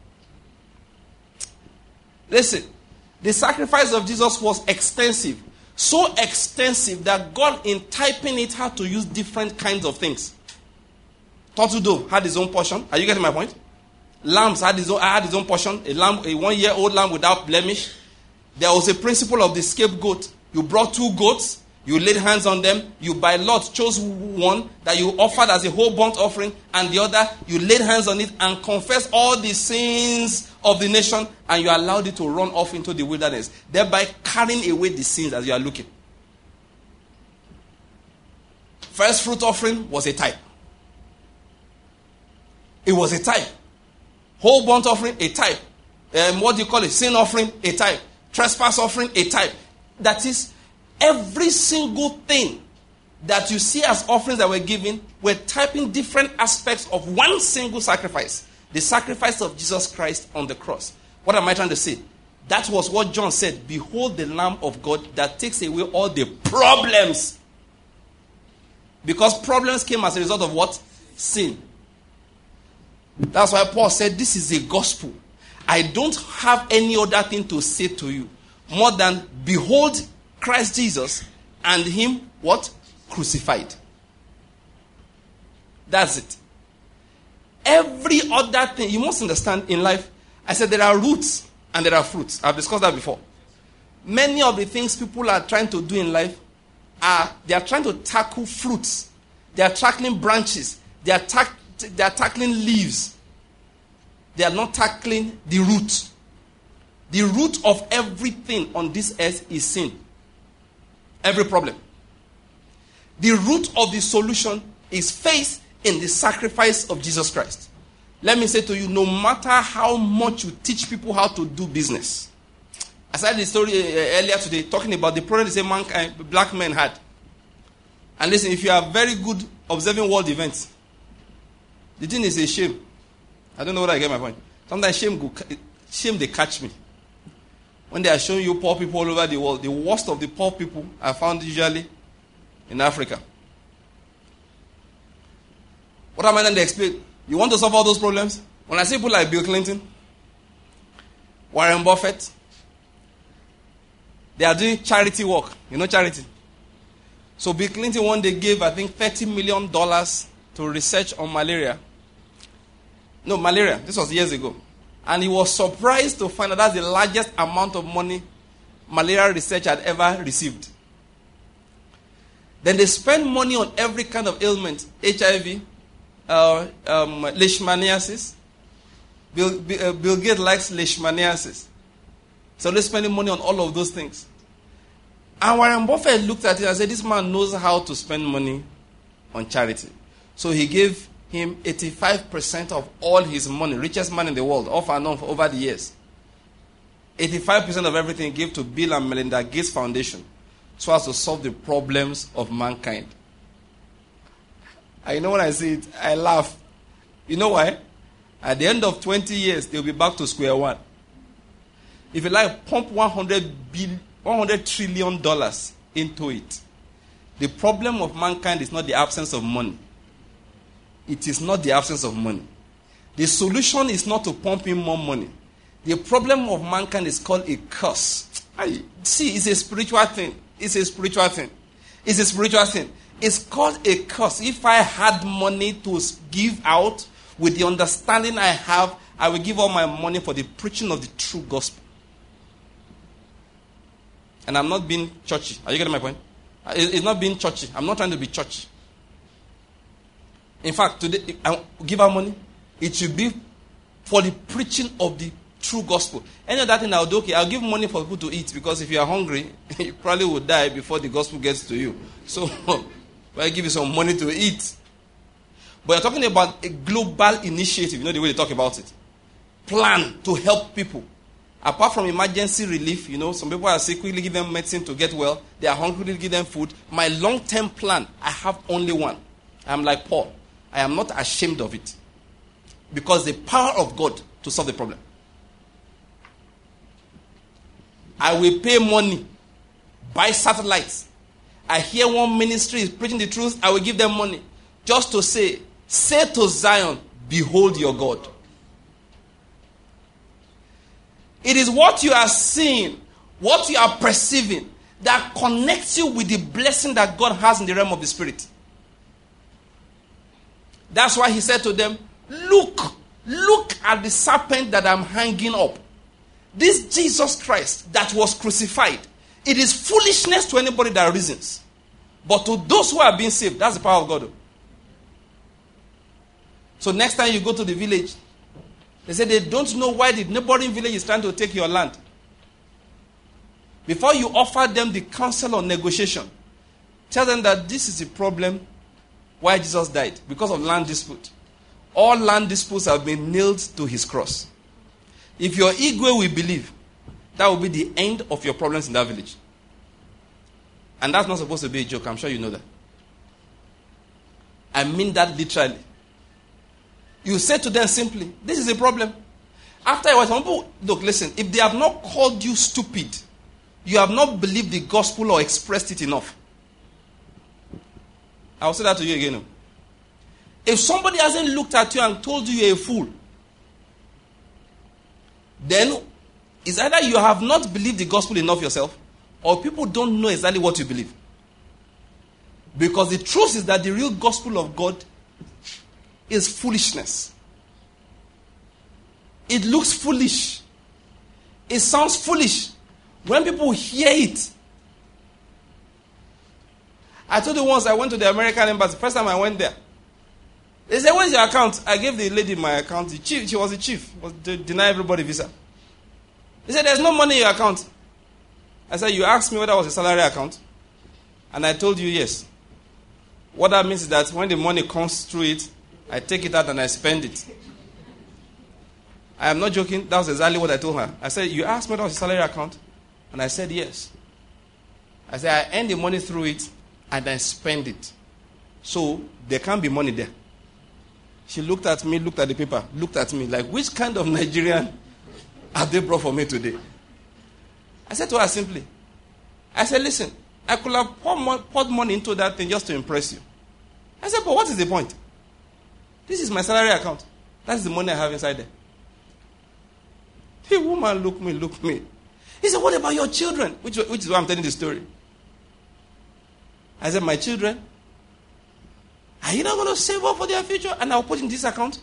Listen, the sacrifice of Jesus was extensive. So extensive that God in typing it had to use different kinds of things. Turtle dove had his own portion. Are you getting my point? Lambs had his own portion. A 1-year-old lamb without blemish. There was a principle of the scapegoat. You brought 2 goats. You laid hands on them. You by lot chose one that you offered as a whole burnt offering. And the other, you laid hands on it and confessed all the sins of the nation. And you allowed it to run off into the wilderness. Thereby carrying away the sins as you are looking. First fruit offering was a type. It was a type. Whole burnt offering, a type. What do you call it? Sin offering, a type. Trespass offering, a type. That is, every single thing that you see as offerings that were given were typing different aspects of one single sacrifice. The sacrifice of Jesus Christ on the cross. What am I trying to say? That was what John said. Behold the Lamb of God that takes away all the problems. Because problems came as a result of what? Sin. That's why Paul said, this is a gospel. I don't have any other thing to say to you more than behold Christ Jesus and him what? Crucified. That's it. Every other thing, you must understand in life, I said there are roots and there are fruits. I've discussed that before. Many of the things people are trying to do in life they are trying to tackle fruits. They are tackling branches. They are tackling leaves. They are not tackling the root. The root of everything on this earth is sin. Every problem. The root of the solution is faith in the sacrifice of Jesus Christ. Let me say to you, no matter how much you teach people how to do business. I started the story earlier today talking about the problem black men had. And listen, if you are very good observing world events, the thing is a shame. I don't know whether I get my point. Sometimes shame they catch me. When they are showing you poor people all over the world, the worst of the poor people are found usually in Africa. What am I going to explain? You want to solve all those problems? When I see people like Bill Clinton, Warren Buffett, they are doing charity work. You know charity? So Bill Clinton one day gave, I think, $30 million to research on malaria. No, malaria. This was years ago. And he was surprised to find out that's the largest amount of money malaria research had ever received. Then they spend money on every kind of ailment. HIV, leishmaniasis. Bill Gates likes leishmaniasis. So they're spending money on all of those things. And Warren Buffett looked at it and said, this man knows how to spend money on charity. So he gave him 85% of all his money, richest man in the world, off and on for over the years. 85% of everything he gave to Bill and Melinda Gates Foundation so as to solve the problems of mankind. I know when I see it, I laugh. You know why? At the end of 20 years, they'll be back to square one. If you like, pump $100 trillion into it. The problem of mankind is not the absence of money. It is not the absence of money. The solution is not to pump in more money. The problem of mankind is called a curse. See, it's a spiritual thing. It's a spiritual thing. It's a spiritual thing. It's called a curse. If I had money to give out with the understanding I have, I will give all my money for the preaching of the true gospel. And I'm not being churchy. Are you getting my point? It's not being churchy. I'm not trying to be churchy. In fact, today, I give our money. It should be for the preaching of the true gospel. Any other thing I'll do, okay, I'll give money for people to eat, because if you are hungry, you probably will die before the gospel gets to you. So, I'll give you some money to eat. But you're talking about a global initiative. You know the way they talk about it. Plan to help people. Apart from emergency relief, you know, some people are sick, quickly give them medicine to get well. They are hungry, give them food. My long-term plan, I have only one. I'm like Paul. I am not ashamed of it. Because the power of God to solve the problem. I will pay money, buy satellites. I hear one ministry is preaching the truth, I will give them money. Just to say to Zion, behold your God. It is what you are seeing, what you are perceiving, that connects you with the blessing that God has in the realm of the Spirit. That's why he said to them, look at the serpent that I'm hanging up. This Jesus Christ that was crucified, it is foolishness to anybody that reasons. But to those who are being saved, that's the power of God. So next time you go to the village, they say they don't know why the neighboring village is trying to take your land. Before you offer them the counsel or negotiation, tell them that this is the problem why Jesus died, because of land dispute. All land disputes have been nailed to his cross. If your ego will believe, that will be the end of your problems in that village. And that's not supposed to be a joke. I'm sure you know that. I mean that literally. You say to them simply, this is a problem. After a while, some people, look, listen, if they have not called you stupid, you have not believed the gospel or expressed it enough. I'll say that to you again. If somebody hasn't looked at you and told you you're a fool, then it's either you have not believed the gospel enough yourself, or people don't know exactly what you believe. Because the truth is that the real gospel of God is foolishness. It looks foolish. It sounds foolish. When people hear it. I told you once I went to the American embassy. First time I went there. They said, where's your account? I gave the lady my account. The chief, she was the chief. Was to deny everybody visa. They said, there's no money in your account. I said, you asked me whether it was a salary account. And I told you yes. What that means is that when the money comes through it, I take it out and I spend it. I am not joking. That was exactly what I told her. I said, you asked me whether it was a salary account? And I said yes. I said, I earn the money through it and I spend it. So there can't be money there. She looked at me, looked at the paper, looked at me like, which kind of Nigerian have they brought for me today? I said to her simply, I said, listen, I could have poured money into that thing just to impress you. I said, but what is the point? This is my salary account. That's the money I have inside there. The woman looked me. He said, what about your children? Which is why I'm telling the story. I said, my children, are you not going to save up for their future? And I'll put in this account.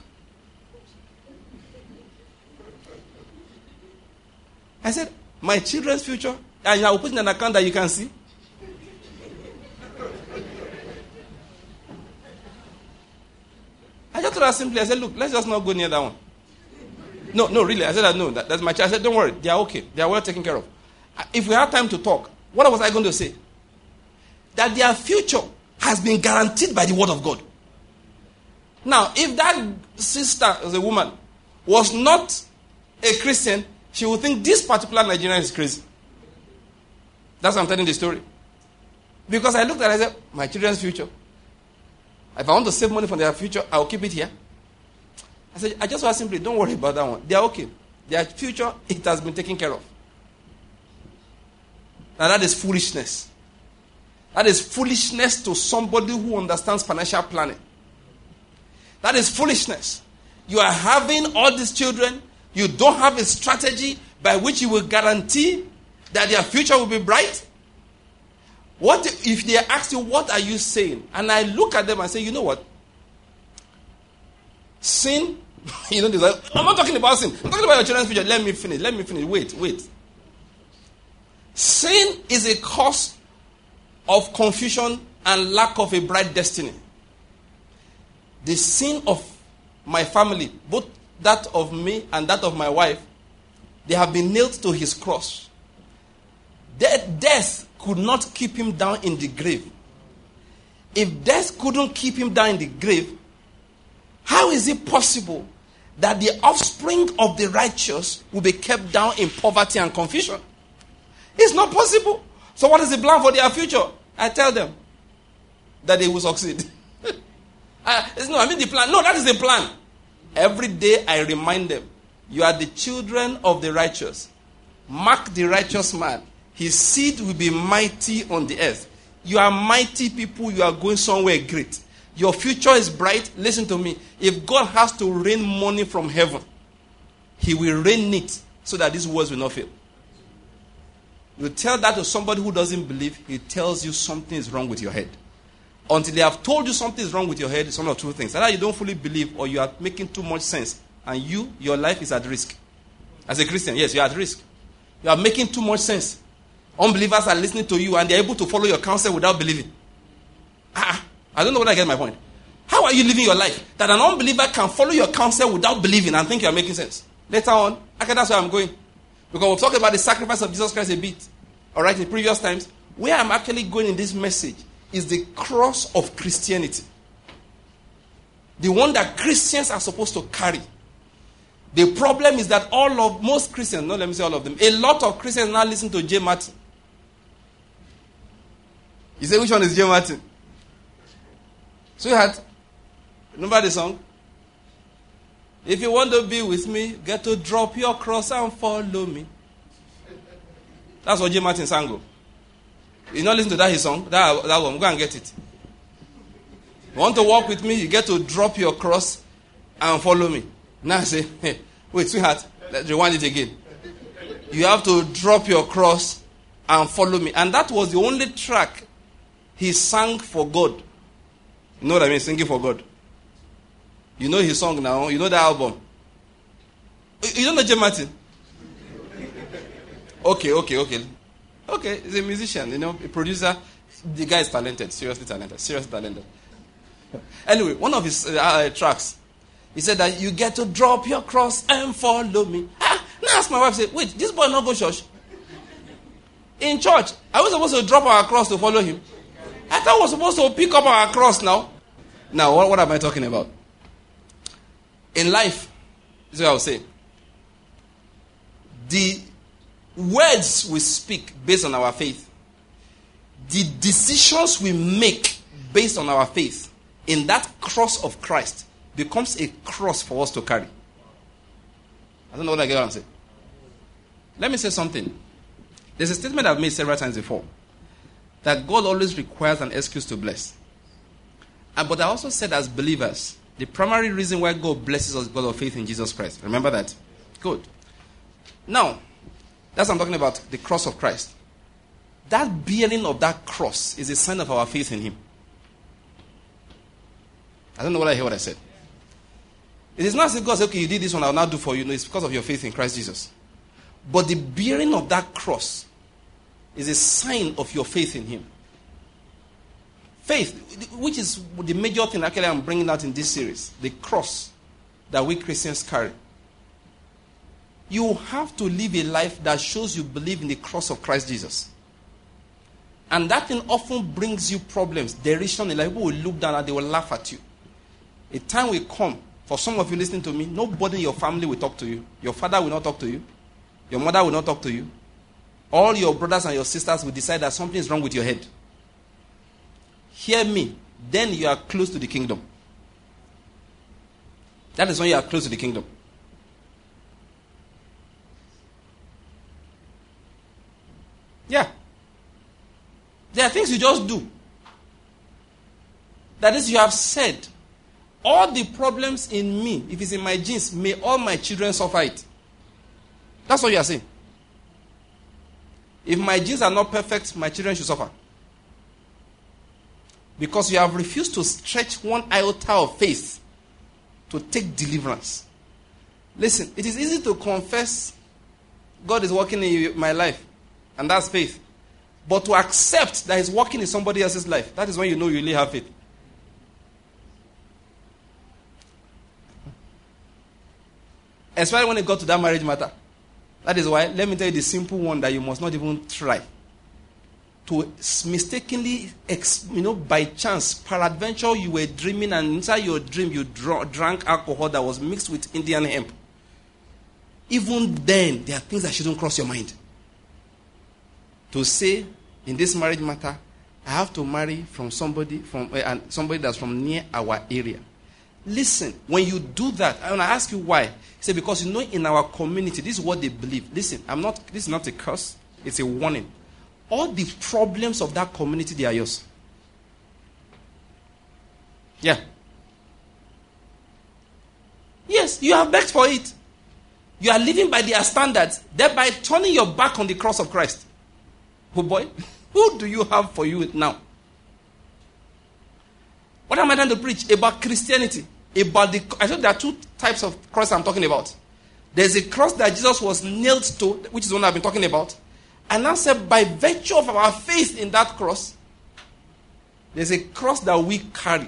I said, my children's future, and I'll put in an account that you can see. I just told her simply, I said, look, let's just not go near that one. No, really. I said, no, that's my child. I said, don't worry, they are okay. They are well taken care of. If we had time to talk, what was I going to say? That their future has been guaranteed by the word of God. Now, if that sister, as a woman, was not a Christian, she would think this particular Nigerian is crazy. That's why I'm telling the story. Because I looked at it and I said, my children's future. If I want to save money for their future, I'll keep it here. I said, I just want simply, don't worry about that one. They are okay. Their future, it has been taken care of. Now that is foolishness. That is foolishness to somebody who understands financial planning. That is foolishness. You are having all these children. You don't have a strategy by which you will guarantee that their future will be bright. What if they ask you, what are you saying? And I look at them and say, you know what? Sin, I'm not talking about sin. I'm talking about your children's future. Let me finish. Wait. Sin is a cause of confusion and lack of a bright destiny. The sin of my family, both that of me and that of my wife, they have been nailed to his cross. Death could not keep him down in the grave. If death couldn't keep him down in the grave, how is it possible that the offspring of the righteous will be kept down in poverty and confusion? It's not possible. So what is the plan for their future? I tell them that they will succeed. The plan. No, that is the plan. Every day I remind them, you are the children of the righteous. Mark the righteous man. His seed will be mighty on the earth. You are mighty people. You are going somewhere great. Your future is bright. Listen to me. If God has to rain money from heaven, he will rain it so that these words will not fail. You tell that to somebody who doesn't believe, he tells you something is wrong with your head. Until they have told you something is wrong with your head, it's one of two things. Either you don't fully believe or you are making too much sense. And your life is at risk. As a Christian, yes, you are at risk. You are making too much sense. Unbelievers are listening to you and they are able to follow your counsel without believing. I don't know whether I get my point. How are you living your life that an unbeliever can follow your counsel without believing and think you are making sense? Later on, that's where I'm going. Because we'll talk about the sacrifice of Jesus Christ a bit. Alright, in previous times. Where I'm actually going in this message is the cross of Christianity. The one that Christians are supposed to carry. The problem is that most Christians, no, let me say all of them, a lot of Christians now listen to J. Martin. You say, which one is J. Martin? Sweetheart, remember the song? If you want to be with me, get to drop your cross and follow me. That's what J. Martin sang. You not listen to that his song? That one, go and get it. You want to walk with me, you get to drop your cross and follow me. Now I say, hey, wait, sweetheart, let's rewind it again. You have to drop your cross and follow me. And that was the only track he sang for God. You know what I mean, singing for God. You know his song now, you know the album. You don't know J. Martin? Okay, he's a musician, a producer. The guy is talented, seriously talented. Anyway, one of his tracks, he said that you get to drop your cross and follow me. Now ask my wife, say, wait, this boy not go church? In church, are we supposed to drop our cross to follow him? I thought we were supposed to pick up our cross now. Now, what am I talking about? In life, this is what I was saying. The words we speak based on our faith, the decisions we make based on our faith, in that cross of Christ becomes a cross for us to carry. I don't know what I get what I'm saying. Let me say something. There's a statement I've made several times before, that God always requires an excuse to bless. But I also said as believers, the primary reason why God blesses us is because of faith in Jesus Christ. Remember that? Good. Now, that's what I'm talking about, the cross of Christ. that bearing of that cross is a sign of our faith in him. I don't know whether I hear what I said. It is not as if God said, okay, you did this one, I'll now do for you. No, it's because of your faith in Christ Jesus. But the bearing of that cross is a sign of your faith in him. Faith, which is the major thing actually I'm bringing out in this series, the cross that we Christians carry. You have to live a life that shows you believe in the cross of Christ Jesus. And that thing often brings you problems, derision in life. People will look down and they will laugh at you. A time will come, for some of you listening to me, nobody in your family will talk to you. Your father will not talk to you. Your mother will not talk to you. All your brothers and your sisters will decide that something is wrong with your head. Hear me. Then you are close to the kingdom. That is when you are close to the kingdom. Yeah. There are things you just do. That is, you have said, all the problems in me, if it's in my genes, may all my children suffer it. That's what you are saying. If my genes are not perfect, my children should suffer. Because you have refused to stretch one iota of faith to take deliverance. Listen, it is easy to confess God is working in my life, and that's faith. But to accept that he's working in somebody else's life, that is when you know you really have faith. Especially when it got to that marriage matter. That is why, let me tell you the simple one that you must not even try. To mistakenly, by chance, peradventure, you were dreaming, and inside your dream you drank alcohol that was mixed with Indian hemp. Even then, there are things that shouldn't cross your mind. To say, in this marriage matter, I have to marry from somebody that's from near our area. Listen, when you do that, I want to ask you why. Say, because in our community, this is what they believe. Listen, this is not a curse, it's a warning. All the problems of that community, they are yours. Yeah. Yes, you have begged for it. You are living by their standards, thereby turning your back on the cross of Christ. Oh boy, who do you have for you now? What am I trying to preach? About Christianity. I said there are two types of cross I'm talking about. There's a cross that Jesus was nailed to, which is the one I've been talking about. And I said, by virtue of our faith in that cross, there's a cross that we carry.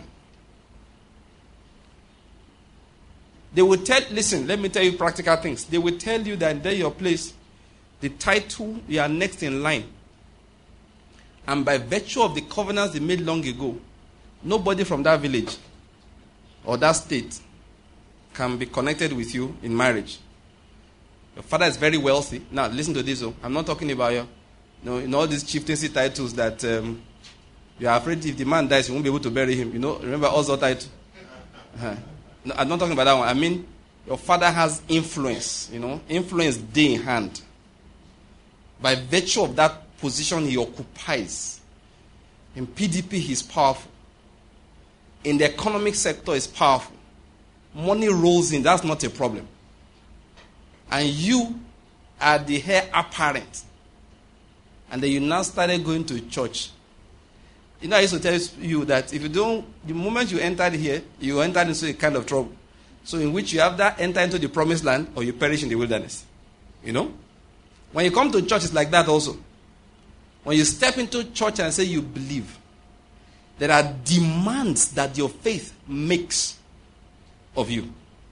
They will listen, let me tell you practical things. They will tell you that in your place, the title, you are next in line. And by virtue of the covenants they made long ago, nobody from that village or that state can be connected with you in marriage. Your father is very wealthy. Now, listen to this. I'm not talking about in all these chieftaincy titles that you are afraid if the man dies, you won't be able to bury him. Remember also title? No, I'm not talking about that one. I mean, your father has influence. Influence day in hand. By virtue of that position he occupies. In PDP, he's powerful. In the economic sector, he's powerful. Money rolls in. That's not a problem. And you are the heir apparent. And then you now started going to church. I used to tell you that if you don't, the moment you entered here, you entered into a kind of trouble. So in which you have that enter into the promised land or you perish in the wilderness. When you come to church, it's like that also. When you step into church and say you believe, there are demands that your faith makes of you.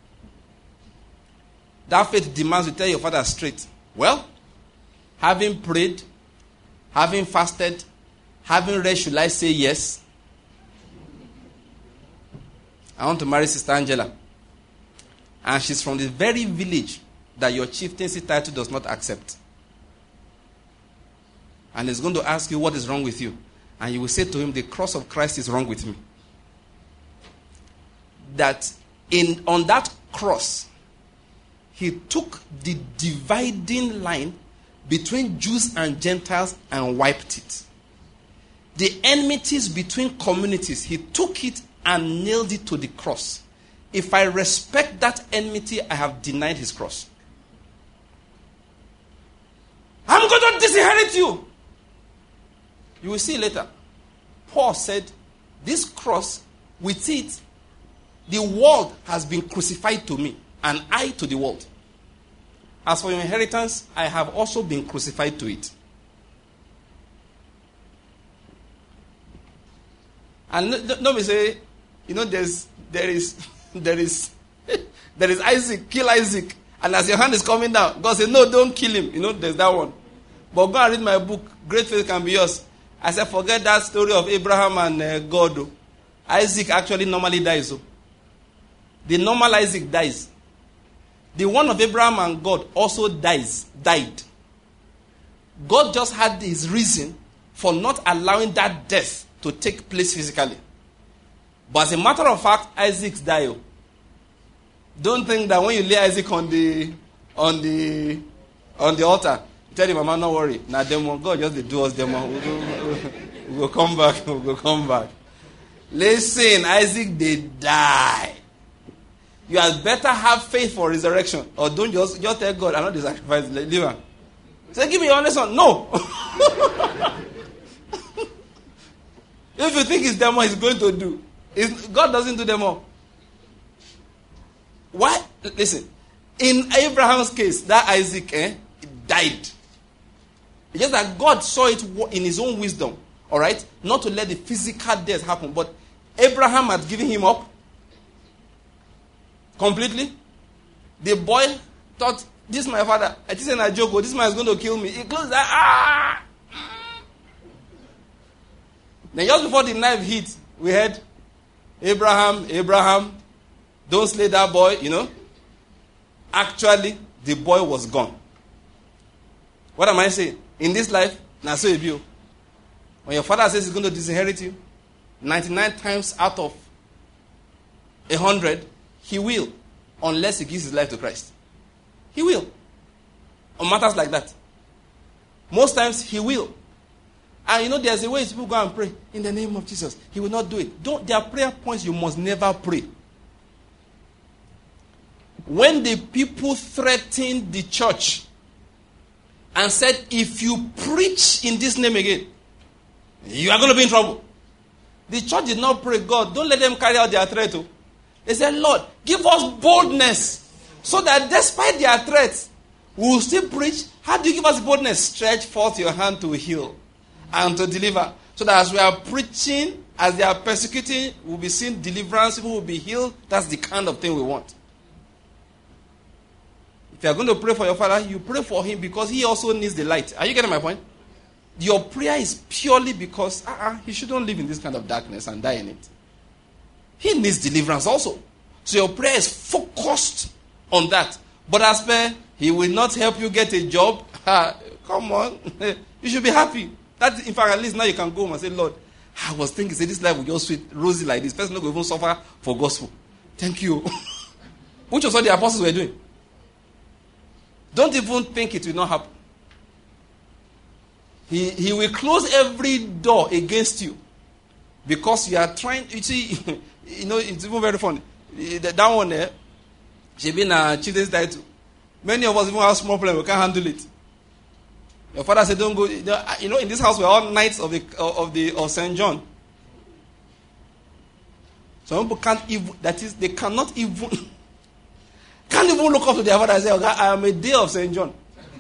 That faith demands you tell your father straight. Well, having prayed, having fasted, having read, should I say yes? I want to marry Sister Angela. And she's from the very village that your chieftaincy title does not accept. And he's going to ask you what is wrong with you. And you will say to him, the cross of Christ is wrong with me. That on that cross, he took the dividing line between Jews and Gentiles and wiped it. The enmities between communities, he took it and nailed it to the cross. If I respect that enmity, I have denied his cross. I'm going to disinherit you. You will see later. Paul said, this cross, with it, the world has been crucified to me, and I to the world. As for your inheritance, I have also been crucified to it. And don't be say, there is Isaac, kill Isaac. And as your hand is coming down, God said, no, don't kill him. There's that one. But go and read my book, Great Faith Can Be Yours. I said, forget that story of Abraham and God. Isaac actually normally dies. The normal Isaac dies. The one of Abraham and God also died. God just had his reason for not allowing that death to take place physically. But as a matter of fact, Isaac died. Don't think that when you lay Isaac on the altar, you tell your mama, don't worry. Now demo, God just do us demo. We'll come back. We'll come back. Listen, Isaac, they die. You had better have faith for resurrection. Or don't just tell God, I'm not the sacrifice. Leave her. Say, give me your honest one. No. If you think it's demo, he's going to do. God doesn't do demo. Why? Listen. In Abraham's case, that Isaac died. It's just that God saw it in his own wisdom. All right? Not to let the physical death happen. But Abraham had given him up. Completely. The boy thought, this is my father. I think I joke, this man is going to kill me. He closed that. Then just before the knife hit, we heard, Abraham, don't slay that boy, Actually, the boy was gone. What am I saying? In this life, now so you. When your father says he's going to disinherit you, 99 times out of 100, he will, unless he gives his life to Christ. He will. On matters like that. Most times, he will. And there's a way people go and pray, in the name of Jesus. He will not do it. There are prayer points you must never pray. When the people threatened the church and said, if you preach in this name again, you are going to be in trouble. The church did not pray, God, don't let them carry out their threat. They said, Lord, give us boldness so that despite their threats, we will still preach. How do you give us boldness? Stretch forth your hand to heal and to deliver. So that as we are preaching, as they are persecuting, we'll be seeing deliverance, people will be healed. That's the kind of thing we want. If you are going to pray for your father, you pray for him because he also needs the light. Are you getting my point? Your prayer is purely because he shouldn't live in this kind of darkness and die in it. He needs deliverance also. So your prayer is focused on that. But as per, he will not help you get a job. Come on. You should be happy. That, in fact, at least now you can go home and say, Lord, I was thinking, say, this life will just sweet, rosy like this. Person not going to even suffer for gospel. Thank you. Which was what the apostles were doing. Don't even think it will not happen. He will close every door against you. Because you are trying, you see, it's even very funny. That one there, she been a children's title. Many of us even have small problem, we can't handle it. Your father said, don't go. In this house we're all knights of St. John. Some people can't even, that is, they cannot even, can't even look up to their father and say, okay, I am a day of St. John.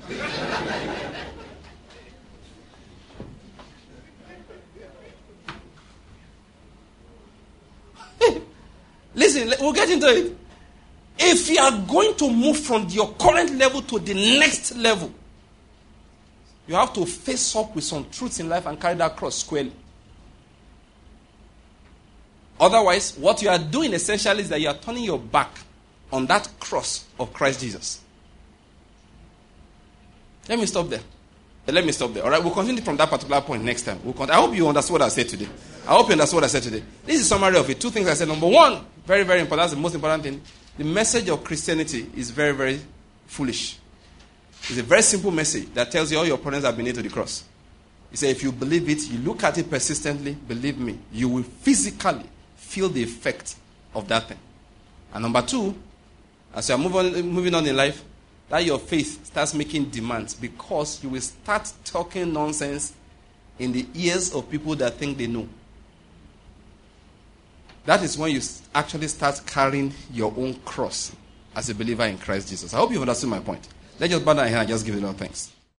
Listen, we'll get into it. If you are going to move from your current level to the next level, you have to face up with some truths in life and carry that cross squarely. Otherwise, what you are doing essentially is that you are turning your back on that cross of Christ Jesus. Let me stop there. All right, we'll continue from that particular point next time. I hope you understood what I said today. This is a summary of it. Two things I said. Number one, very, very important. That's the most important thing. The message of Christianity is very, very foolish. It's a very simple message that tells you all your problems have been nailed to the cross. He said, if you believe it, you look at it persistently, believe me, you will physically feel the effect of that thing. And number two, as you are moving on in life, that your faith starts making demands because you will start talking nonsense in the ears of people that think they know. That is when you actually start carrying your own cross as a believer in Christ Jesus. I hope you've understood my point. Let's just bow down here and just give it all thanks.